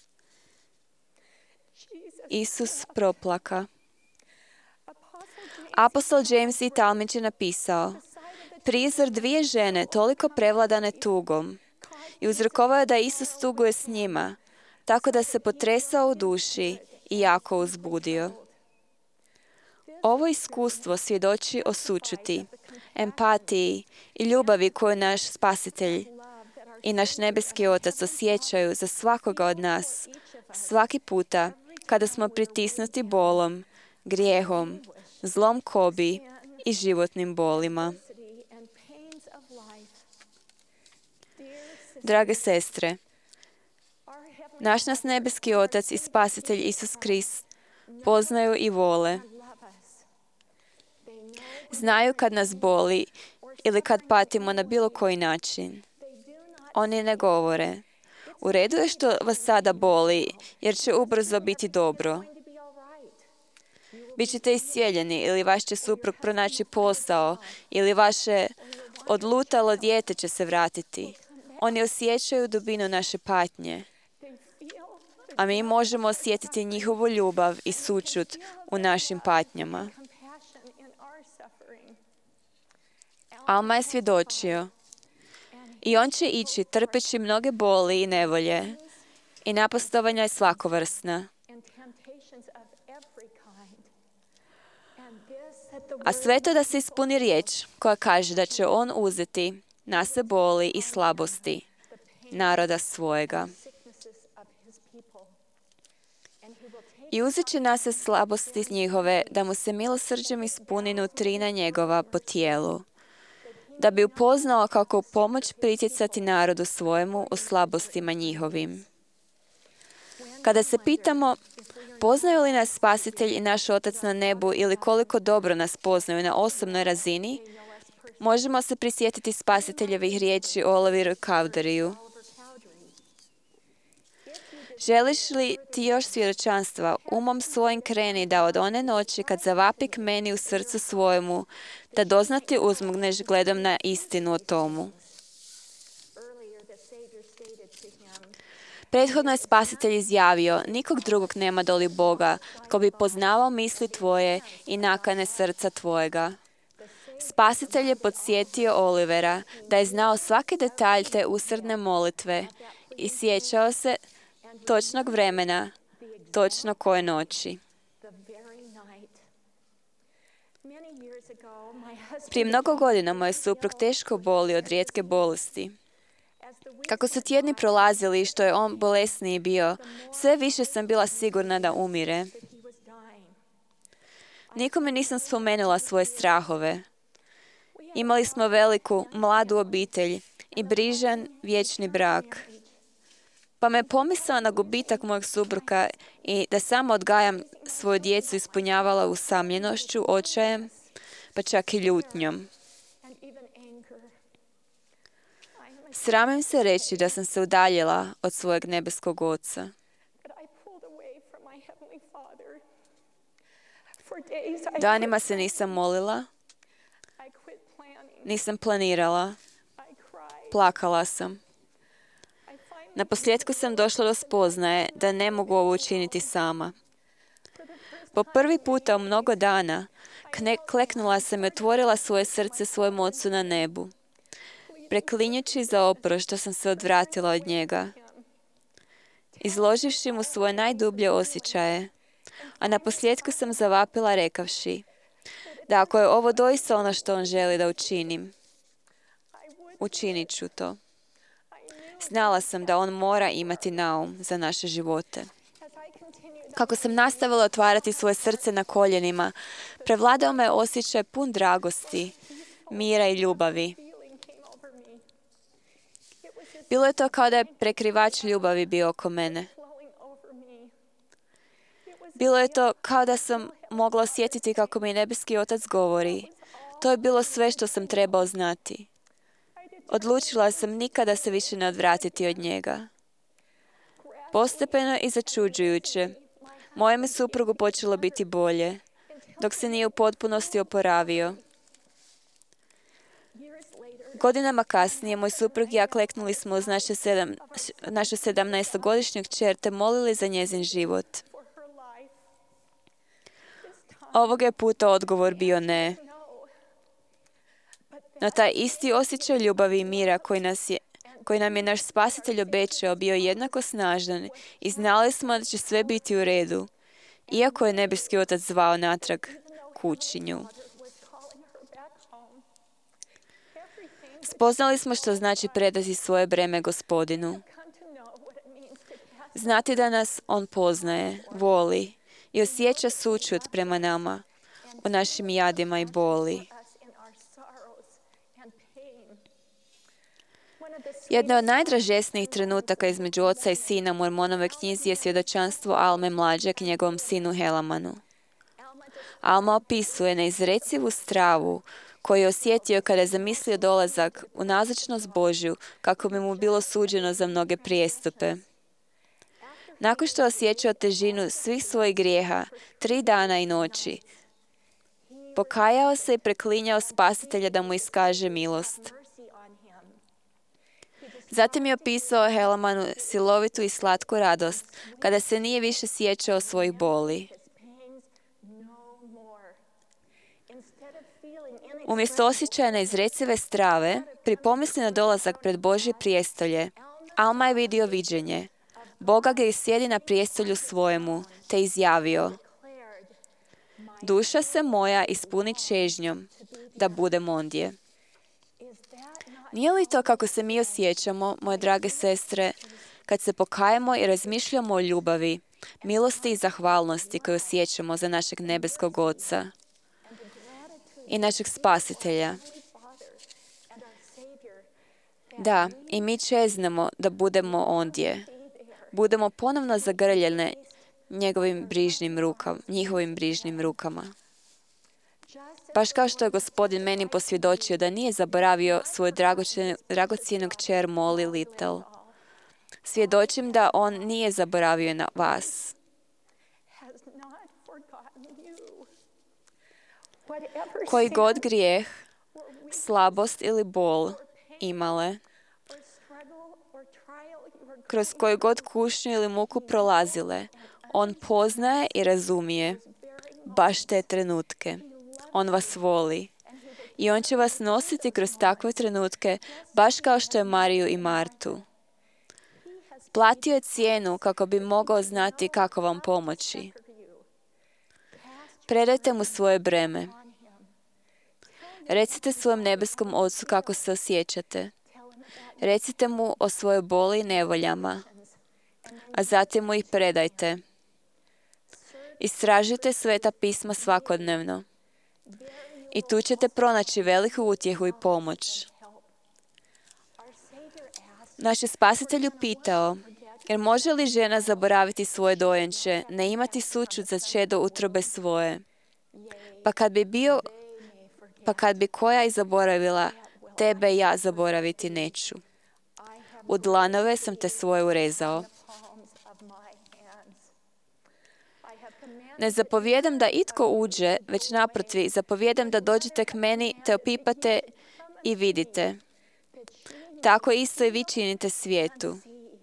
Isus proplaka. Apostol James i Talmidž je napisao, prizor 2 žene toliko prevladane tugom i uzrokovao je da Isus tuguje s njima, tako da se potresao u duši i jako uzbudio. Ovo iskustvo svjedoči o sućuti, empatiji i ljubavi koju naš Spasitelj i naš nebeski Otac osjećaju za svakoga od nas, svaki puta kada smo pritisnuti bolom, grijehom, zlom kobi i životnim bolima. Drage sestre, naš nas nebeski Otac i Spasitelj Isus Krist poznaju i vole. Znaju kad nas boli ili kad patimo na bilo koji način. Oni ne govore, u redu je što vas sada boli, jer će ubrzo biti dobro. Bićete iscijeljeni ili vaš će suprug pronaći posao ili vaše odlutalo dijete će se vratiti. Oni osjećaju dubinu naše patnje, a mi možemo osjetiti njihovu ljubav i sućut u našim patnjama. Alma je svjedočio i on će ići trpeći mnoge boli i nevolje i napastovanja je svakovrsna. A sve to da se ispuni riječ koja kaže da će on uzeti na se boli i slabosti naroda svojega. I uzet će na se slabosti njihove da mu se milosrđem ispuni nutrina njegova po tijelu, da bi upoznao kako u pomoć pritjecati narodu svojemu u slabostima njihovim. Kada se pitamo poznaju li nas Spasitelj i naš Otac na nebu ili koliko dobro nas poznaju na osobnoj razini, možemo se prisjetiti Spasiteljevih riječi o Oliveru Cowderiju. Želiš li ti još svjedočanstva, umom svojim kreni da od one noći kad zavapi k meni u srcu svojemu, da doznati uzmogneš gledom na istinu o tomu. Prethodno je Spasitelj izjavio, nikog drugog nema doli Boga, tko bi poznavao misli tvoje i nakane srca tvojega. Spasitelj je podsjetio Olivera da je znao svaki detalj te usrdne molitve i sjećao se točnog vremena, točno koje noći. Prije mnogo godina moj suprug teško boli od rijetke bolesti. Kako su tjedni prolazili i što je on bolesniji bio, sve više sam bila sigurna da umire. Nikome nisam spomenula svoje strahove. Imali smo veliku, mladu obitelj i brižan, vječni brak. Pa me pomisao na gubitak mojeg supruga i da samo odgajam svoju djecu ispunjavala usamljenošću, očajem, pa čak i ljutnjom. Sramim se reći da sam se udaljila od svojeg nebeskog Oca. Danima se nisam molila, nisam planirala, plakala sam. Naposljetku sam došla do spoznaje da ne mogu ovo učiniti sama. Po prvi puta u mnogo dana kleknula sam i otvorila svoje srce svojem Ocu na nebu, preklinjući za oprost što sam se odvratila od njega, izloživši mu svoje najdublje osjećaje, a naposljetku sam zavapila rekavši da ako je ovo doista ono što on želi da učinim, učinit ću to. Znala sam da on mora imati naum za naše živote. Kako sam nastavila otvarati svoje srce na koljenima, prevladao me osjećaj pun dragosti, mira i ljubavi. Bilo je to kao da je prekrivač ljubavi bio oko mene. Bilo je to kao da sam mogla osjetiti kako mi nebeski Otac govori. To je bilo sve što sam trebao znati. Odlučila sam nikada se više ne odvratiti od njega. Postepeno i začuđujuće, mojem suprugu počelo biti bolje, dok se nije u potpunosti oporavio. Godinama kasnije, moj suprug i ja kleknuli smo uz naše 17-godišnju kćer te molili za njezin život. Ovoga je puta odgovor bio ne. No taj isti osjećaj ljubavi i mira koji nam je naš Spasitelj obećao bio jednako snažan i znali smo da će sve biti u redu, iako je nebeski Otac zvao natrag kućinju. Spoznali smo što znači predati svoje breme Gospodinu. Znati da nas On poznaje, voli i osjeća sućut prema nama u našim jadima i boli. Jedna od najdražesnijih trenutaka između oca i sina u Mormonove knjizi je svjedočanstvo Alme mlađeg njegovom sinu Helamanu. Alma opisuje neizrecivu stravu koju je osjetio kada je zamislio dolazak u nazočnost Božju kako bi mu bilo suđeno za mnoge prijestupe. Nakon što je osjećao težinu svih svojih grijeha 3 dana i noći, pokajao se i preklinjao Spasitelja da mu iskaže milost. Zatim je opisao Helamanu silovitu i slatku radost kada se nije više sjećao svojih boli. Umjesto osjećaja neizrecive strave, pri pomisli na dolazak pred Božje prijestolje, Alma je vidio viđenje. Boga gdje sjedi na prijestolju svojemu, te izjavio: duša se moja ispuni čežnjom da budem ondje. Nije li to kako se mi osjećamo, moje drage sestre, kad se pokajemo i razmišljamo o ljubavi, milosti i zahvalnosti koju osjećamo za našeg nebeskog Oca i našeg Spasitelja? Da, i mi čeznemo da budemo ondje. Budemo ponovno zagrljene njihovim brižnim rukama. Baš kao što je Gospodin meni posvjedočio da nije zaboravio svoju dragocjenu kćer Molly Little. Svjedočim da On nije zaboravio na vas. Koji god grijeh, slabost ili bol imale, kroz koju god kušnju ili muku prolazile, On poznaje i razumije baš te trenutke. On vas voli i On će vas nositi kroz takve trenutke, baš kao što je Mariju i Martu. Platio je cijenu kako bi mogao znati kako vam pomoći. Predajte mu svoje breme. Recite svojem nebeskom Ocu kako se osjećate. Recite mu o svojoj boli i nevoljama, a zatim mu ih predajte. Istražite Sveta pisma svakodnevno. I tu ćete pronaći veliku utjehu i pomoć. Naš je Spasitelj upitao, jer može li žena zaboraviti svoje dojenče, ne imati sućut za čedo utrobe svoje? Pa kad bi koja i zaboravila, tebe ja zaboraviti neću. U dlanove sam te svoje urezao. Ne zapovijedam da itko uđe, već naprotiv, zapovijedam da dođete k meni, te opipate i vidite. Tako isto i vi činite svijetu.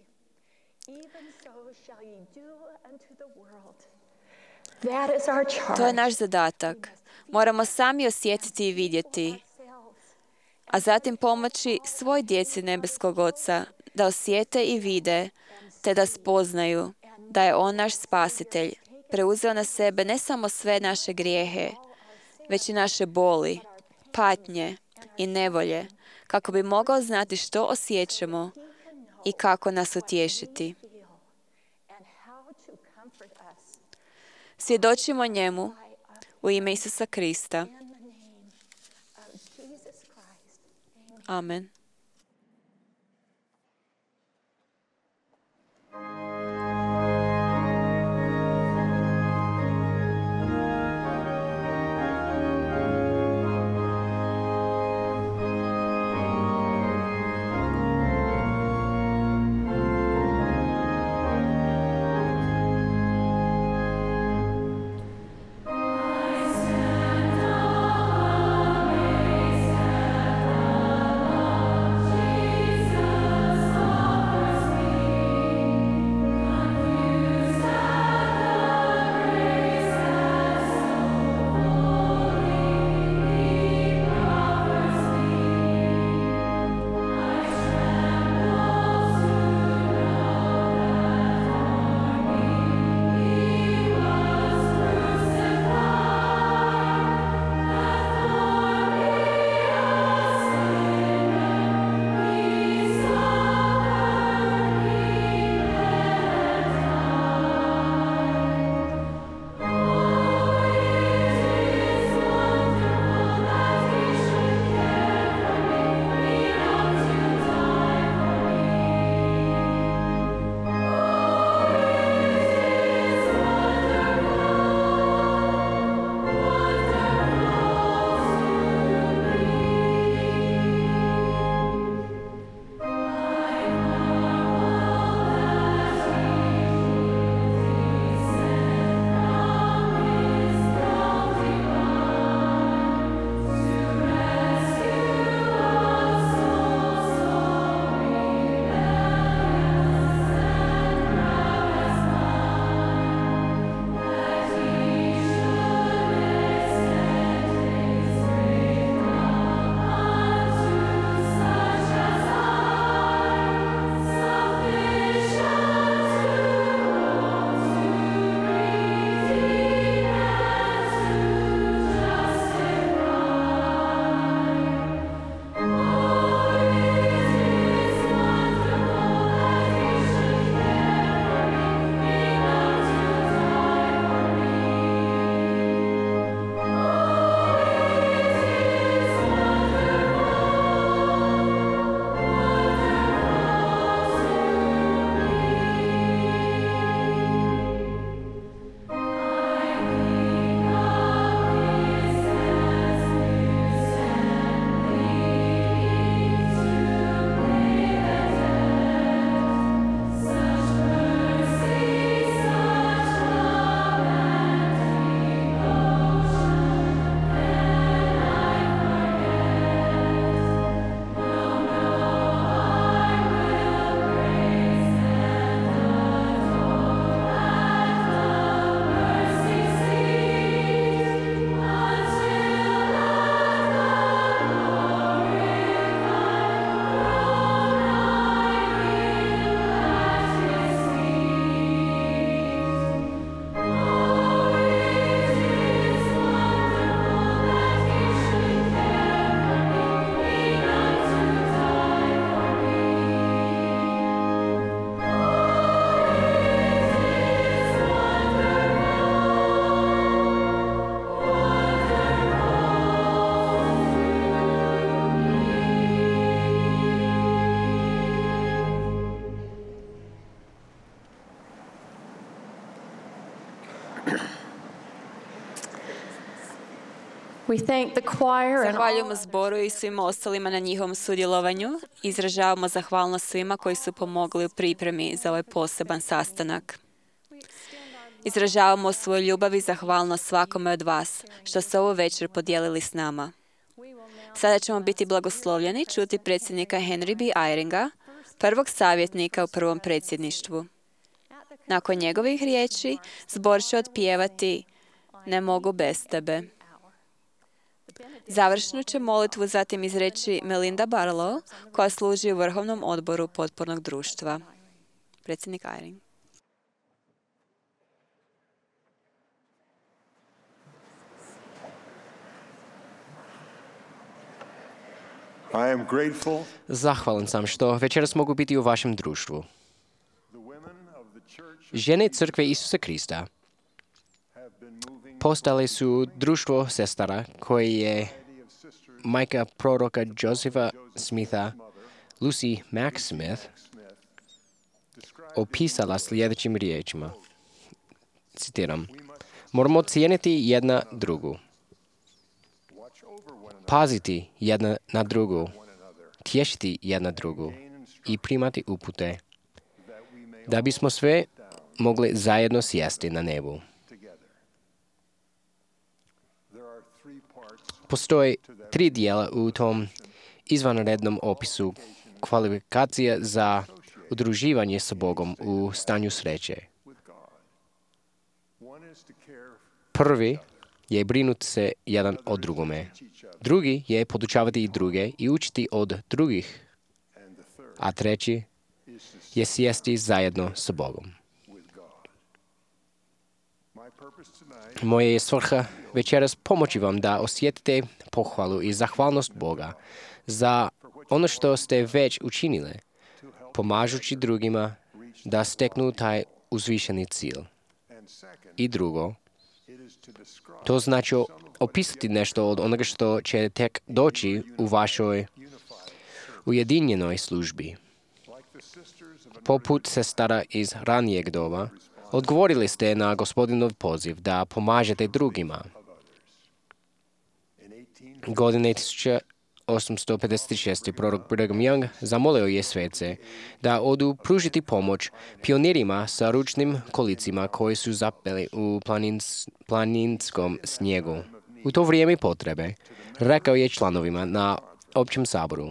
To je naš zadatak. Moramo sami osjetiti i vidjeti, a zatim pomoći svoj djeci nebeskog Oca da osjete i vide, te da spoznaju da je On naš Spasitelj, preuzeo na sebe ne samo sve naše grijehe, već i naše boli, patnje i nevolje, kako bi mogao znati što osjećamo i kako nas utješiti. Svjedočimo njemu u ime Isusa Krista. Amen. We thank the choir and all Zahvaljujemo zboru i svim ostalima na njihovom sudjelovanju. Izražavamo zahvalnost svima koji su pomogli u pripremi za ovaj poseban sastanak. Izražavamo svoju ljubav i zahvalnost svakome od vas što ste ovu večer podijelili s nama. Sada ćemo biti blagoslovljeni čuti predsjednika Henry B. Eyringa, prvog savjetnika u prvom predsjedništvu. Nakon njegovih riječi, zbor će otpjevati Ne mogu bez tebe. Završnu će molitvu zatim izreći Melinda Barlow, koja služi u Vrhovnom odboru potpornog društva. Predsjednik Eyring. I am grateful Zahvalan sam što večeras mogu biti u vašem društvu. the women of the Church Žene Crkve Isusa Krista have been moving postale su društvo sestara koje je of sisters majka proroka Josepha Smitha, Lucy Mack Smith, Smith described opisala sljedećim riječima. Citiram. Moramo cijeniti jedna drugu, watch over one another, paziti jedna na drugu, one another, tješiti jedna drugu i primati upute, that we may da bismo sve mogli zajedno sjesti na nebu. together. There are three parts Postoji 3 dijela u tom izvanrednom opisu kvalifikacija za udruživanje sa Bogom u stanju sreće. with God. One is to care Prvi je brinuti se jedan o drugome. Drugi je podučavati i druge i učiti od drugih. and the third A treći is to je sjesti zajedno sa Bogom. with God. My purpose tonight Moja je svrha večeras pomoći vam da osjetite pohvalu i zahvalnost Boga za ono što ste već učinile, pomažući drugima da steknu taj uzvišeni cilj. and second I drugo, it is to describe to znači opisati nešto od onoga što će tek doći u vašoj ujedinjenoj službi. like the sisters of Poput sestara iz ranijeg doba, odgovorili ste na Gospodinov poziv da pomažete drugima. in 18 Godine 1856. prorok Brigham Young zamolio je svece da odu pružiti pomoć pionirima sa ručnim kolicima koji su zapeli u planinskom snijegu. U to vrijeme potrebe rekao je članovima na općem saboru,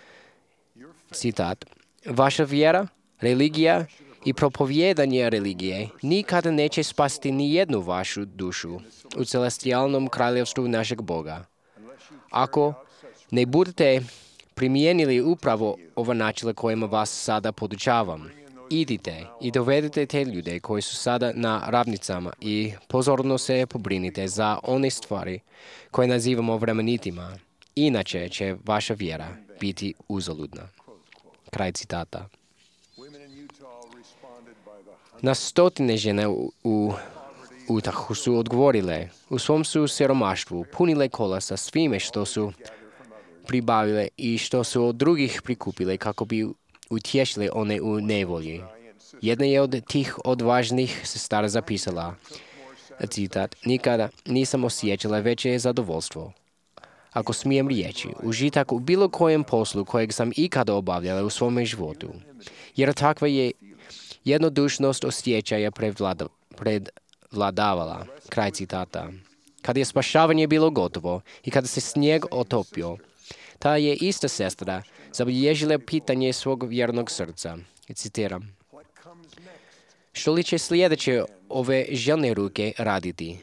citat, vaša vjera, religija i propovijedanje religije nikada neće spasiti ni jednu vašu dušu u celestijalnom kraljevstvu našeg Boga. Ako ne budete primijenili upravo ova načela kojima vas sada podučavam, idite i dovedite te ljude koji su sada na ravnicama i pozorno se pobrinite za one stvari koje nazivamo vremenitima. Inače će vaša vjera biti uzaludna. Kraj citata. women in Utah responded by the Na stotine žene u Utahu su odgovorile, u svom su siromaštvu punile kola sa svime što su pribavile i što su od drugih prikupile kako bi utješile one u nevolji. Jedna je od tih odvažnih sestara zapisala, citat, nikada nisam osjećala veće zadovoljstvo, ako smijem riječi, užitak u bilo kojem poslu kojeg sam ikada obavljala u svome životu. Jer takva je jednodušnost osjećaja prevladavala. Kraj citata. Kada je spašavanje bilo gotovo i kada se snijeg otopio, ta je ista sestra zabilježila pitanje svog vjernog srca. Citiram. Što li će sljedeće ove željne ruke raditi?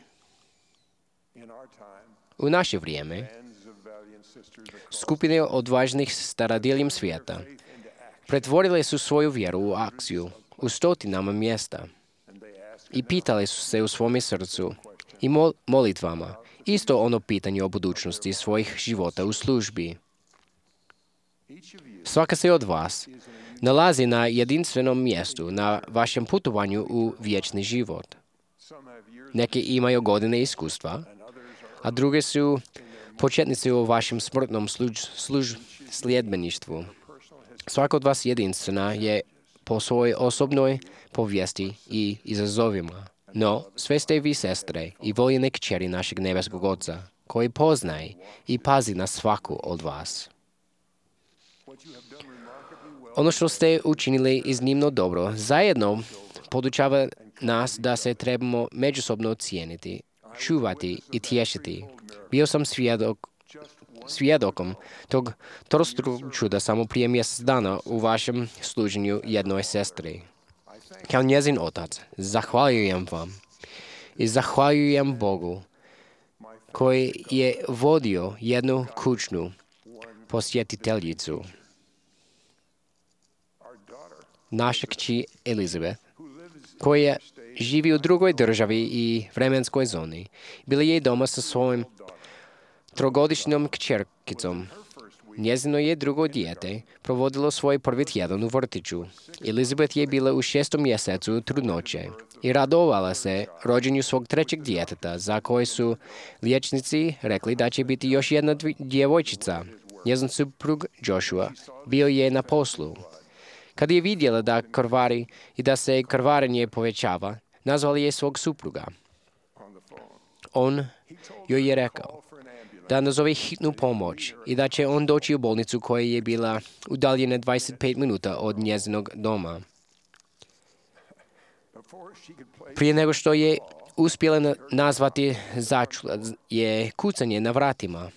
in our time U naše vrijeme, bands of valiant sisters across skupine odvažnih stara diljem svijeta pretvorile su svoju vjeru u akciju u stotinama mjesta and they ask i pitale su se u svome srcu i molitvama isto ono pitanje o budućnosti svojih života u službi. each of you Svaka se od vas nalazi na jedinstvenom mjestu na vašem putovanju u vječni život. some have years Neki imaju godine iskustva, a druge su početnici u vašem smrtnom sljedbeništvu. Svaka od vas jedinstvena je po svojoj osobnoj povijesti i izazovima. No, sve ste vi sestre i voljene kćeri našeg nebeskog Oca, koji poznaje i pazi na svaku od vas. Ono što ste učinili iznimno dobro, zajedno podučava nas da se trebamo međusobno cijeniti, čuvati i tješiti. Bio sam svjedokom tog trostrukog čuda samo prije mjesec dana u vašem služenju jednoj sestri. Kao njezin otac, zahvaljujem vam i zahvaljujem Bogu koji je vodio jednu kućnu posjetiteljicu. Naša kći Elizabeth, koja živi u drugoj državi i vremenskoj zoni, bila je doma sa svojim trogodišnjom kćerkicom Njezino je drugo dijete provodilo svoj prvi tjedan u vrtiću. Elizabeth je bila u 6. mjesecu trudnoće i radovala se rođenju svog trećeg djeteta, za koje su liječnici rekli da će biti još jedna djevojčica. Njezin suprug Joshua bio je na poslu. Kad je vidjela da krvari i da se krvarenje povećava, nazvala je svog supruga. On joj je rekao da nazove hitnu pomoć i da će on doći u bolnicu koja je bila udaljena 25 minuta od njezinog doma. Prije nego što je uspjela nazvati, začula je kucanje na vratima.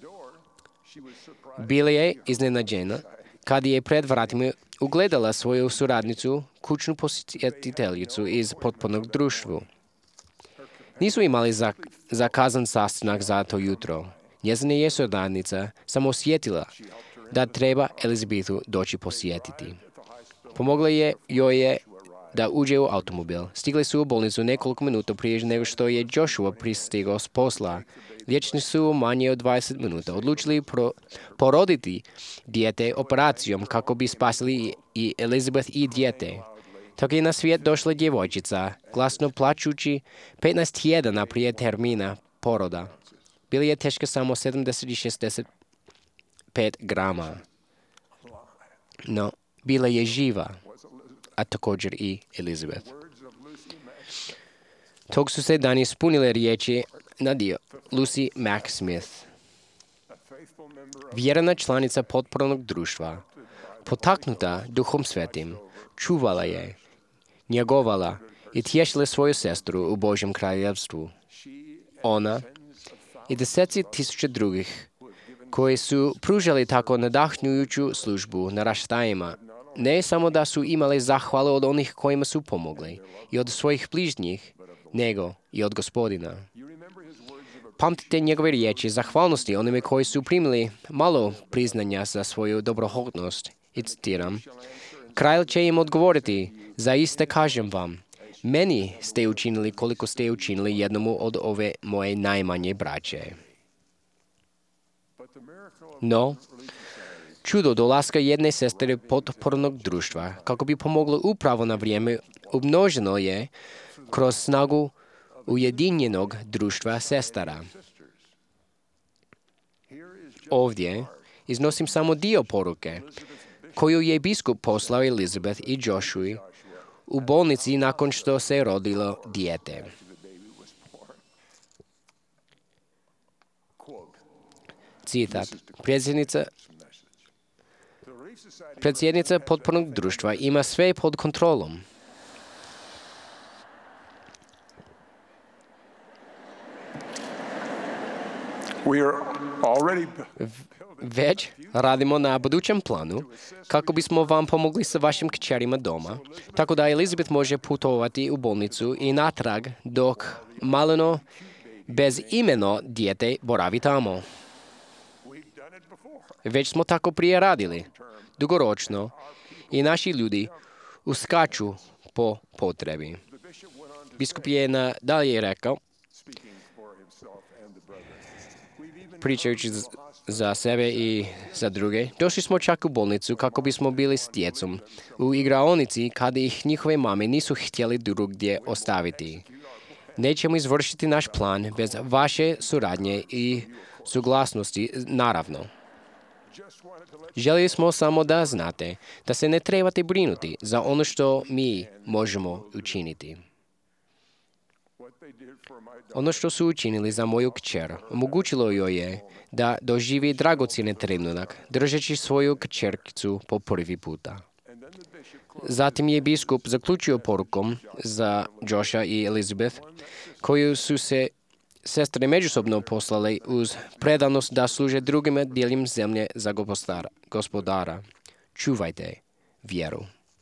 Bila je iznenađena kad je pred vratima ugledala svoju suradnicu, kućnu posjetiteljicu iz potpornog društva. Nisu imali zakazan sastanak za to jutro. Njezina je suradnica samo osjetila da treba Elizabetu doći posjetiti. Pomogla joj je da uđe u automobil. Stigli su u bolnicu nekoliko minuta prije nego što je Joshua pristigao s posla. Liječnici su manje od 20 minuta odlučili poroditi dijete operacijom kako bi spasili i Elizabeth i dijete. Tako je na svijet došla djevojčica, glasno plačući 15 tjedana prije termina poroda. Bila je teška samo 65 grama. No, bila je živa, a također i Elizabeth. Tog su se dan ispunile riječi na dio Lucy Mack Smith. Vjerna članica potpornog društva, potaknuta Duhom Svetim, čuvala je, njegovala i tješila svoju sestru u Božjem kraljevstvu. Ona i deseci tisuća drugih koji su pružali tako nadahnujuću službu na raštajima, ne samo da su imali zahvalu od onih kojima su pomogli i od svojih bližnjih, nego i od Gospodina. Pamtite njegove riječi zahvalnosti onima koji su primili malo priznanja za svoju dobrohotnost. I citiram, kralj će im odgovoriti, zaista kažem vam, meni ste učinili koliko ste učinili jednomu od ove moje najmanje braće. No, čudo dolaska jedne sestre potpornog društva, kako bi pomoglo upravo na vrijeme, umnoženo je kroz snagu ujedinjenog društva sestara. Ovdje iznosim samo dio poruke koju je biskup poslao Elizabeth i Joshua u bolnici nakon što se rodilo dijete. Citat. Predsjednica potpornog društva ima sve pod kontrolom. Već radimo na budućem planu kako bismo vam pomogli sa vašim kćerima doma, tako da Elizabeth može putovati u bolnicu i natrag dok maleno bezimeno dijete boravi tamo. Već smo tako prije radili, dugoročno, i naši ljudi uskaču po potrebi. Biskup je nadalje rekao, pričajući za sebe i za druge, došli smo čak u bolnicu kako bismo bili s djecom u igraonici kada ih njihove mame nisu htjeli drugdje ostaviti. Nećemo izvršiti naš plan bez vaše suradnje i suglasnosti, naravno. Željeli smo samo da znate da se ne trebate brinuti za ono što mi možemo učiniti. Ono što su učinili za moju kćer, omogućilo joj je da doživi dragocjeni trenutak, držeći svoju kćerkicu po prvi puta. Zatim je biskup zaključio porukom za Josha i Elizabeth, koju su se sestre međusobno poslale uz predanost da služe drugima diljem zemlje za gospodara. Čuvajte vjeru.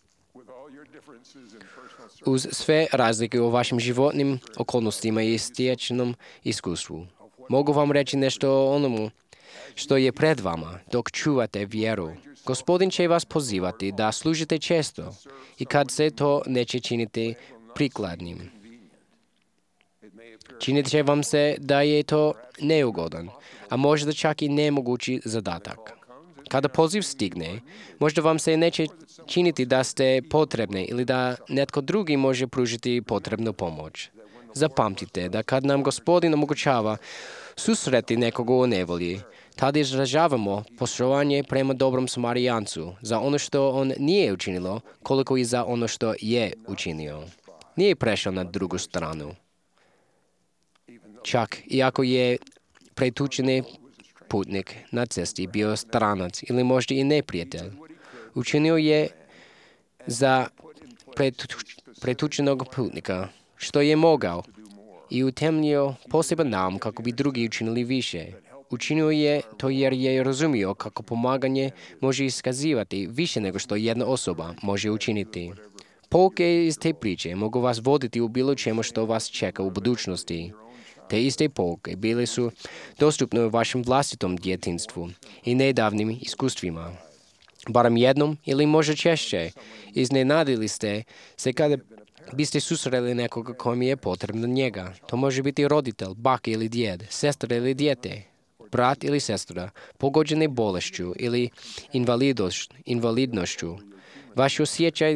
Uz sve razlike u vašim životnim okolnostima i stečenom iskustvu, mogu vam reći nešto o onomu što je pred vama dok čuvate vjeru. Gospodin će vas pozivati da služite često i kad se to neće činiti prikladnim. Činit će vam se da je to neugodan, a možda čak i nemogući zadatak. Kada poziv stigne, možda vam se neće činiti da ste potrebni ili da netko drugi može pružiti potrebnu pomoć. Zapamtite da kad nam Gospodin omogućava susreti nekoga u nevolji, tada izražavamo poštovanje prema dobrom Samarijancu za ono što on nije učinilo, koliko i za ono što je učinio. Nije prešao na drugu stranu. Čak i ako je pretučeni putnik na cesti bio stranac ili možda i neprijatelj, učinio je za pretučenog putnika što je mogao i utemljio poseban naum kako bi drugi učinili više. Učinio je to jer je razumio kako pomaganje može iskazivati više nego što jedna osoba može učiniti. Pouke iz te priče mogu vas voditi u bilo čemu što vas čeka u budućnosti. Te iste pouke bile su dostupne u vašem vlastitom djetinjstvu i nedavnim iskustvima. Barem jednom ili možda češće iznenadili ste se kada biste susreli nekoga kojem je potrebno njega. To može biti roditelj, baka ili djed, sestra ili dijete, brat ili sestra, pogođene bolešću ili invalidnošću. Vaši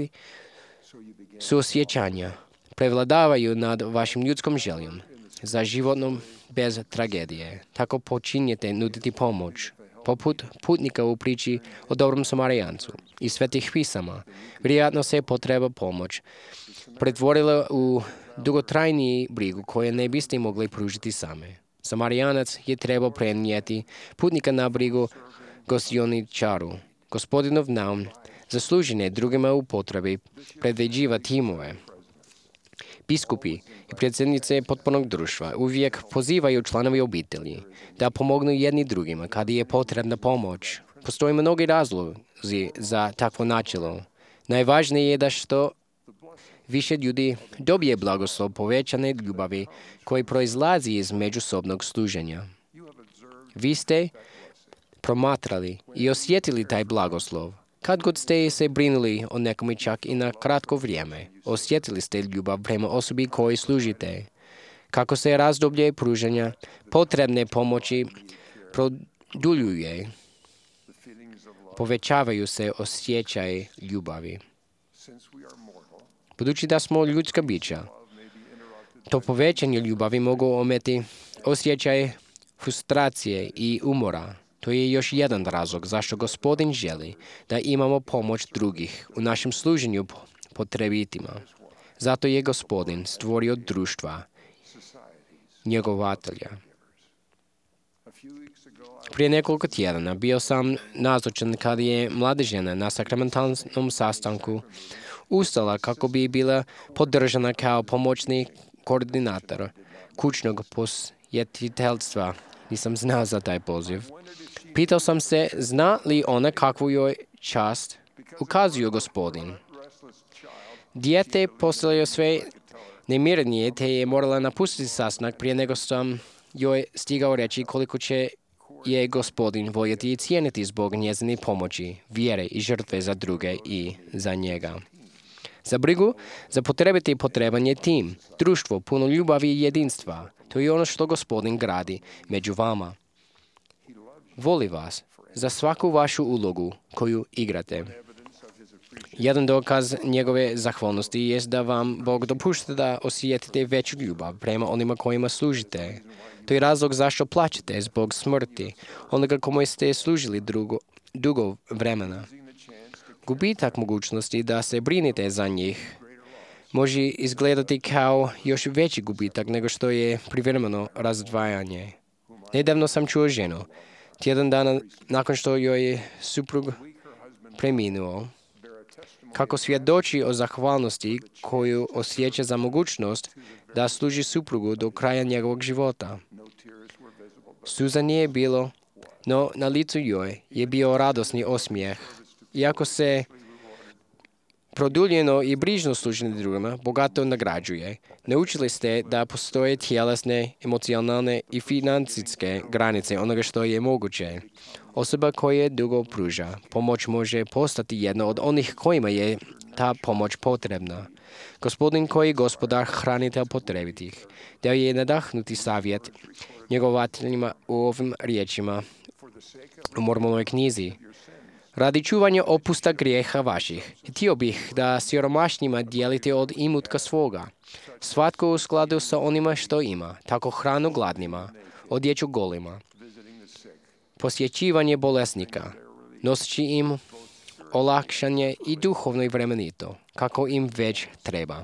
suosjećanja prevladavaju nad vašim ljudskom željom za životom bez tragedije. Tako počinjete nuditi pomoć. Poput putnika u priči o dobrom Samarijancu i svetih pisama, vjerojatno se potreba pomoć pretvorila u dugotrajniji brigu koju ne biste mogli pružiti same. Samarijanac je trebao prenijeti putnika na brigu gostioničaru. Gospodinov naum zaslužene drugima u potrebi predviđiva timove. Biskupi i predsjednice potpornog društva uvijek pozivaju članovi obitelji da pomognu jedni drugima kada je potrebna pomoć. Postoje mnogi razlozi za takvo načelo. Najvažnije je da što više ljudi dobije blagoslov povećane ljubavi koji proizlazi iz međusobnog služenja. Vi ste promatrali i osjetili taj blagoslov. Kad god ste se brinuli o nekome čak i na kratko vrijeme, osjetili ste ljubav prema osobi kojoj služite. Kako se razdoblje pružanja potrebne pomoći produljuje, povećavaju se osjećaje ljubavi. Budući da smo ljudska bića, to povećanje ljubavi mogu ometi osjećaje frustracije i umora. To je još jedan razlog zašto Gospodin želi da imamo pomoć drugih u našem služenju potrebitima. Zato je Gospodin stvorio društva njegovatelja. Prije nekoliko tjedana bio sam nazočan kada je mlada žena na sakramentalnom sastanku ustala kako bi bila podržana kao pomoćni koordinator kućnog posjetiteljstva. Nisam znao za taj poziv. Pitao sam se, zna li ona kakvu joj čast ukazuje Gospodin. Dijete postalo sve nemirnije te je morala napustiti sastanak prije nego sam joj stigao reći koliko će je Gospodin voljeti i cijeniti zbog njezine pomoći, vjere i žrtve za druge i za njega. Za brigu, za potrebite i potreban je tim, društvo puno ljubavi i jedinstva. To je ono što Gospodin gradi među vama. Voli vas za svaku vašu ulogu koju igrate. Jedan dokaz njegove zahvalnosti jest da vam Bog dopušta da osjetite veću ljubav prema onima kojima služite. To je razlog zašto plaćate zbog smrti onoga kome ste služili dugo vremena. Gubitak mogućnosti da se brinete za njih može izgledati kao još veći gubitak nego što je privremeno razdvajanje. Nedavno sam čuo ženu, tjedan dana nakon što joj je suprug preminuo, kako svjedoči o zahvalnosti koju osjeća za mogućnost da služi suprugu do kraja njegovog života. Suza nije bilo, no na licu joj je bio radosni osmijeh. Iako se produljeno i brižno služenje drugima bogato nagrađuje, naučili ste da postoje tjelesne, emocionalne i financijske granice onoga što je moguće. Osoba koja dugo pruža pomoć može postati jedna od onih kojima je ta pomoć potrebna. Gospodin koji je gospodar hranitelj potrebitih, da je nadahnuti savjet njegovateljima u ovim riječima u Mormonovoj knjizi. Radi čuvanja opusta grijeha vaših, htio bih da siromašnima dijelite od imutka svoga. Svatko u skladu sa onima što ima, tako hranu gladnima, odjeću golima. Posjećivanje bolesnika, noseći im olakšanje i duhovno i vremenito, kako im već treba.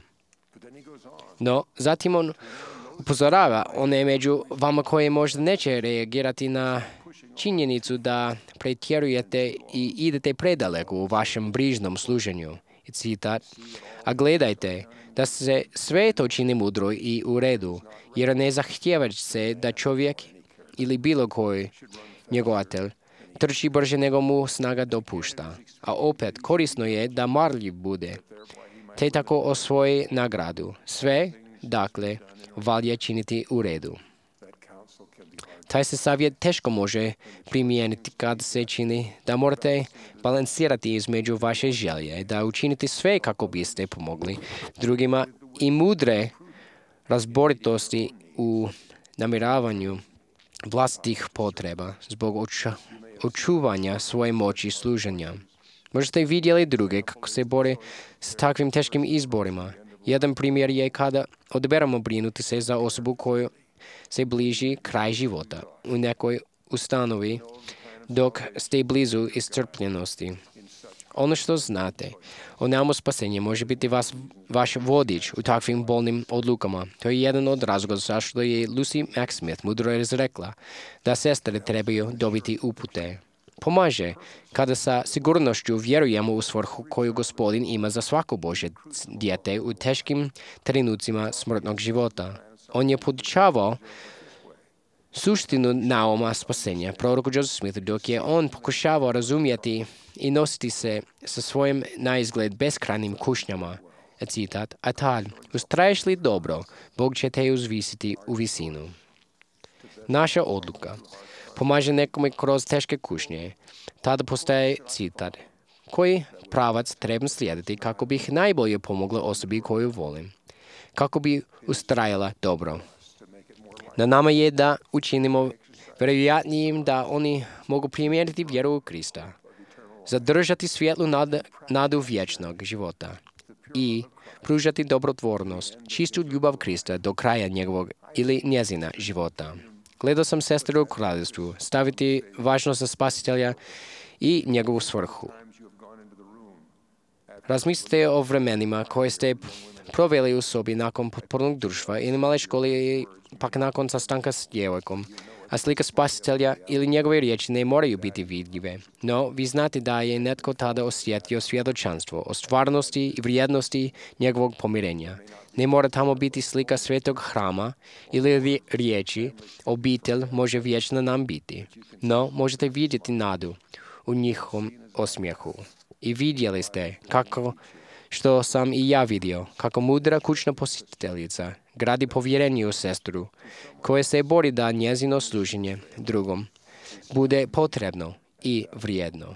No, zatim on upozorava one među vama koje možda neće reagirati na činjenicu da pretjerujete i idete predaleko u vašem brižnom služenju. I citat, a gledajte da se sve to čini mudro i u redu, jer ne zahtijeva se da čovjek ili bilo koji njegovatelj trči brže nego mu snaga dopušta. A opet, korisno je da marljiv bude, te tako osvoji nagradu. Sve, dakle, valja činiti u redu. Taj se savjet teško može primijeniti kad se čini da morate balansirati između vaše želje, da učinite sve kako biste pomogli drugima i mudre razboritosti u namjeravanju vlastitih potreba zbog očuvanja svoje moći služenja. Možda ste vidjeli druge kako se bore s takvim teškim izborima. Jedan primjer je kada odaberamo brinuti se za osobu koju se bliži kraj života u nekoj ustanovi dok ste blizu iscrpljenosti. Ono što znate o namo spasenje može biti vaš vodič u takvim bolnim odlukama. To je jedan od razloga zašto je Lucy Mack Smith mudro izrekla da sestre trebaju dobiti upute. Pomaže kada sa sigurnošću vjerujemo u svrhu koju Gospodin ima za svako Božje dijete u teškim trenucima smrtnog života. On je podučavao suštinu nauma spasenja proroku Joseph Smithu dok je on pokušavao razumjeti i nositi se sa svojim naizgled beskrajnim kušnjama. Citat, a tad, ustraješ li dobro, Bog će te uzvisiti u visinu. Naša odluka pomaže nekome kroz teške kušnje. Tada postaje citat, koji pravac trebam slijediti kako bih najbolje pomogla osobi koju volim, kako bi ustrajala dobro. Na nama je da učinimo vjerojatnijim da oni mogu primijeniti vjeru u Krista, zadržati svjetlu nadu vječnog života i pružati dobrotvornost, čistu ljubav Krista do kraja njegovog ili njezina života. Gledao sam sestre u kraljevstvu staviti važnost za spasitelja i njegovu svrhu. Razmislite o vremenima koje ste proveli u sobi nakon potpornog društva ili male škole ili pak nakon sastanka s djevojkom, a slika spasitelja ili njegove riječi ne moraju biti vidljive. No, vi znate da je netko tada osjetio svjedočanstvo o stvarnosti i vrijednosti njegovog pomirenja. Ne mora tamo biti slika svetog hrama ili riječi, obitelj može vječna nam biti. No, možete vidjeti nadu u njihovom osmijehu. I vidjeli ste kako što sam i ja vidio, kako mudra kućna posjetiteljica gradi povjerenje u sestru, koje se bori da njezino služenje drugom bude potrebno i vrijedno.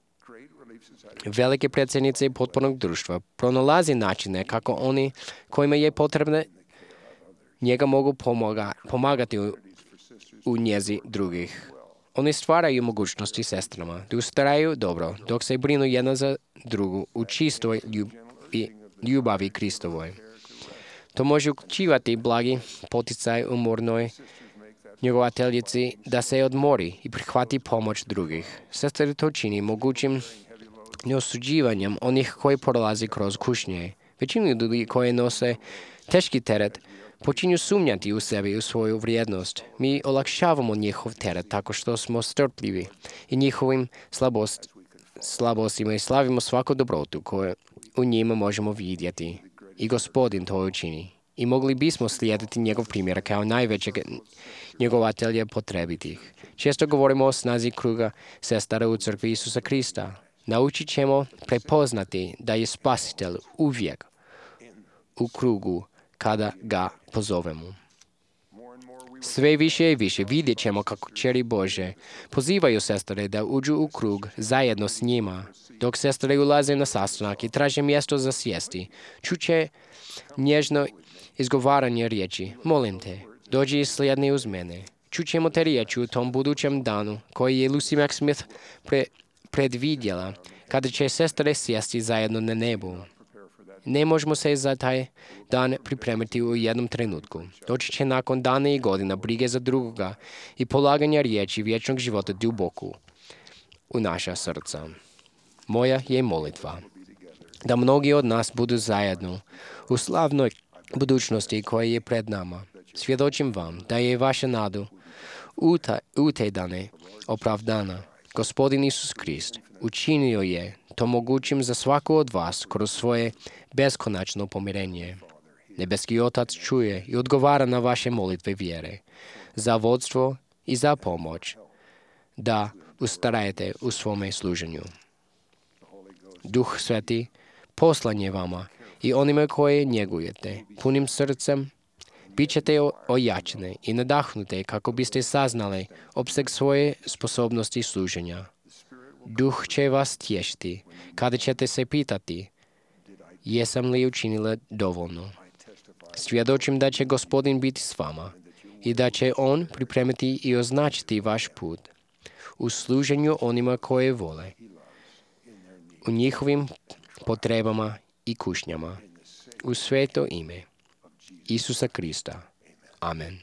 Velike predsjednice potpornog društva pronalazi načine kako oni kojima je potrebne njega mogu pomagati u njezi drugih. Oni stvaraju mogućnosti sestrama da ustraju dobro dok se brinu jedna za drugu u čistoj ljubavi Kristovoj. To može uključivati blagi poticaj umornoj njegovateljici da se odmori i prihvati pomoć drugih. Sestre to čini mogućim neosuđivanjem onih koji prolazi kroz kušnje. Većinu ljudi koji nose teški teret počinju sumnjati u sebi i u svoju vrijednost. Mi olakšavamo njihov teret tako što smo strpljivi i njihovim slabostima i slavimo svaku dobrotu koju u njima možemo vidjeti. I Gospodin to učini. I mogli bismo slijediti njegov primjer kao najvećeg njegovatelja potrebitih. Često govorimo o snazi kruga sestara u crkvi Isusa Krista. Naučit ćemo prepoznati da je Spasitelj uvijek u krugu kada ga pozovemo. Sve više i više vidjet ćemo kako kćeri Bože pozivaju sestre da uđu u krug zajedno s njima. Dok sestre ulaze na sastanak i traže mjesto za sjesti, čuće nježno izgovaranje riječi: molim te, dođi i slijedni uz mene. Čućemo te riječi u tom budućem danu koji je Lucy Mack Smith predvidjela, kada će sestre sjesti zajedno na nebu. Ne možemo se za taj dan pripremiti u jednom trenutku. Doći će nakon dana i godina brige za drugoga i polaganja riječi vječnog života duboku u naša srca. Moja je molitva da mnogi od nas budu zajedno u slavnoj budućnosti koja je pred nama. Svjedočim vam da je vaša nadu u te dane opravdana. Gospodin Isus Krist učinio je to mogućim za svaku od vas kroz svoje beskonačno pomirenje. Nebeski Otac čuje i odgovara na vaše molitve vjere, za vodstvo i za pomoć, da ustrajete u svome služenju. Duh Sveti poslan je vama i onima koje njegujete punim srcem, bit ćete ojačane i nadahnute kako biste saznali opseg svoje sposobnosti služenja. Duh će vas tješiti kada ćete se pitati jesam li učinila dovoljno. Svjedočim da će Gospodin biti s vama i da će On pripremiti i označiti vaš put u služenju onima koje vole, u njihovim potrebama i kušnjama, u sveto ime Isusa Krista. Amen.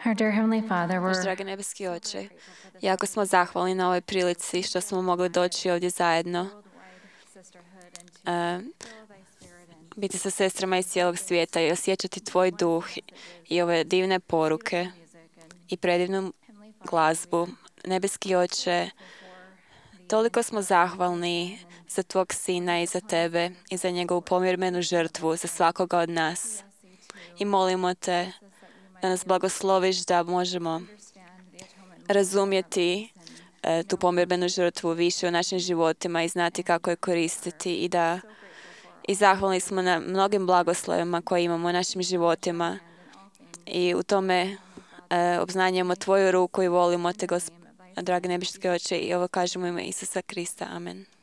Our dear Heavenly Father, Naš we're dragi nebeski oče, jako smo zahvalni na ovoj prilici što smo mogli doći ovdje zajedno, biti sa sestrama iz cijelog svijeta i osjećati tvoj duh i ove divne poruke i predivnu glazbu. Nebeski oče, toliko smo zahvalni za tvog sina i za tebe i za njegovu pomirmenu žrtvu za svakoga od nas. I molimo te da nas blagosloviš da možemo razumjeti tu pomirbenu žrtvu više u našim životima i znati kako je koristiti i zahvalni smo na mnogim blagoslovima koje imamo u našim životima i u tome obznanjujemo tvoju ruku i volimo te, dragi nebeski oče, i ovo kažemo u ime Isusa Krista. Amen.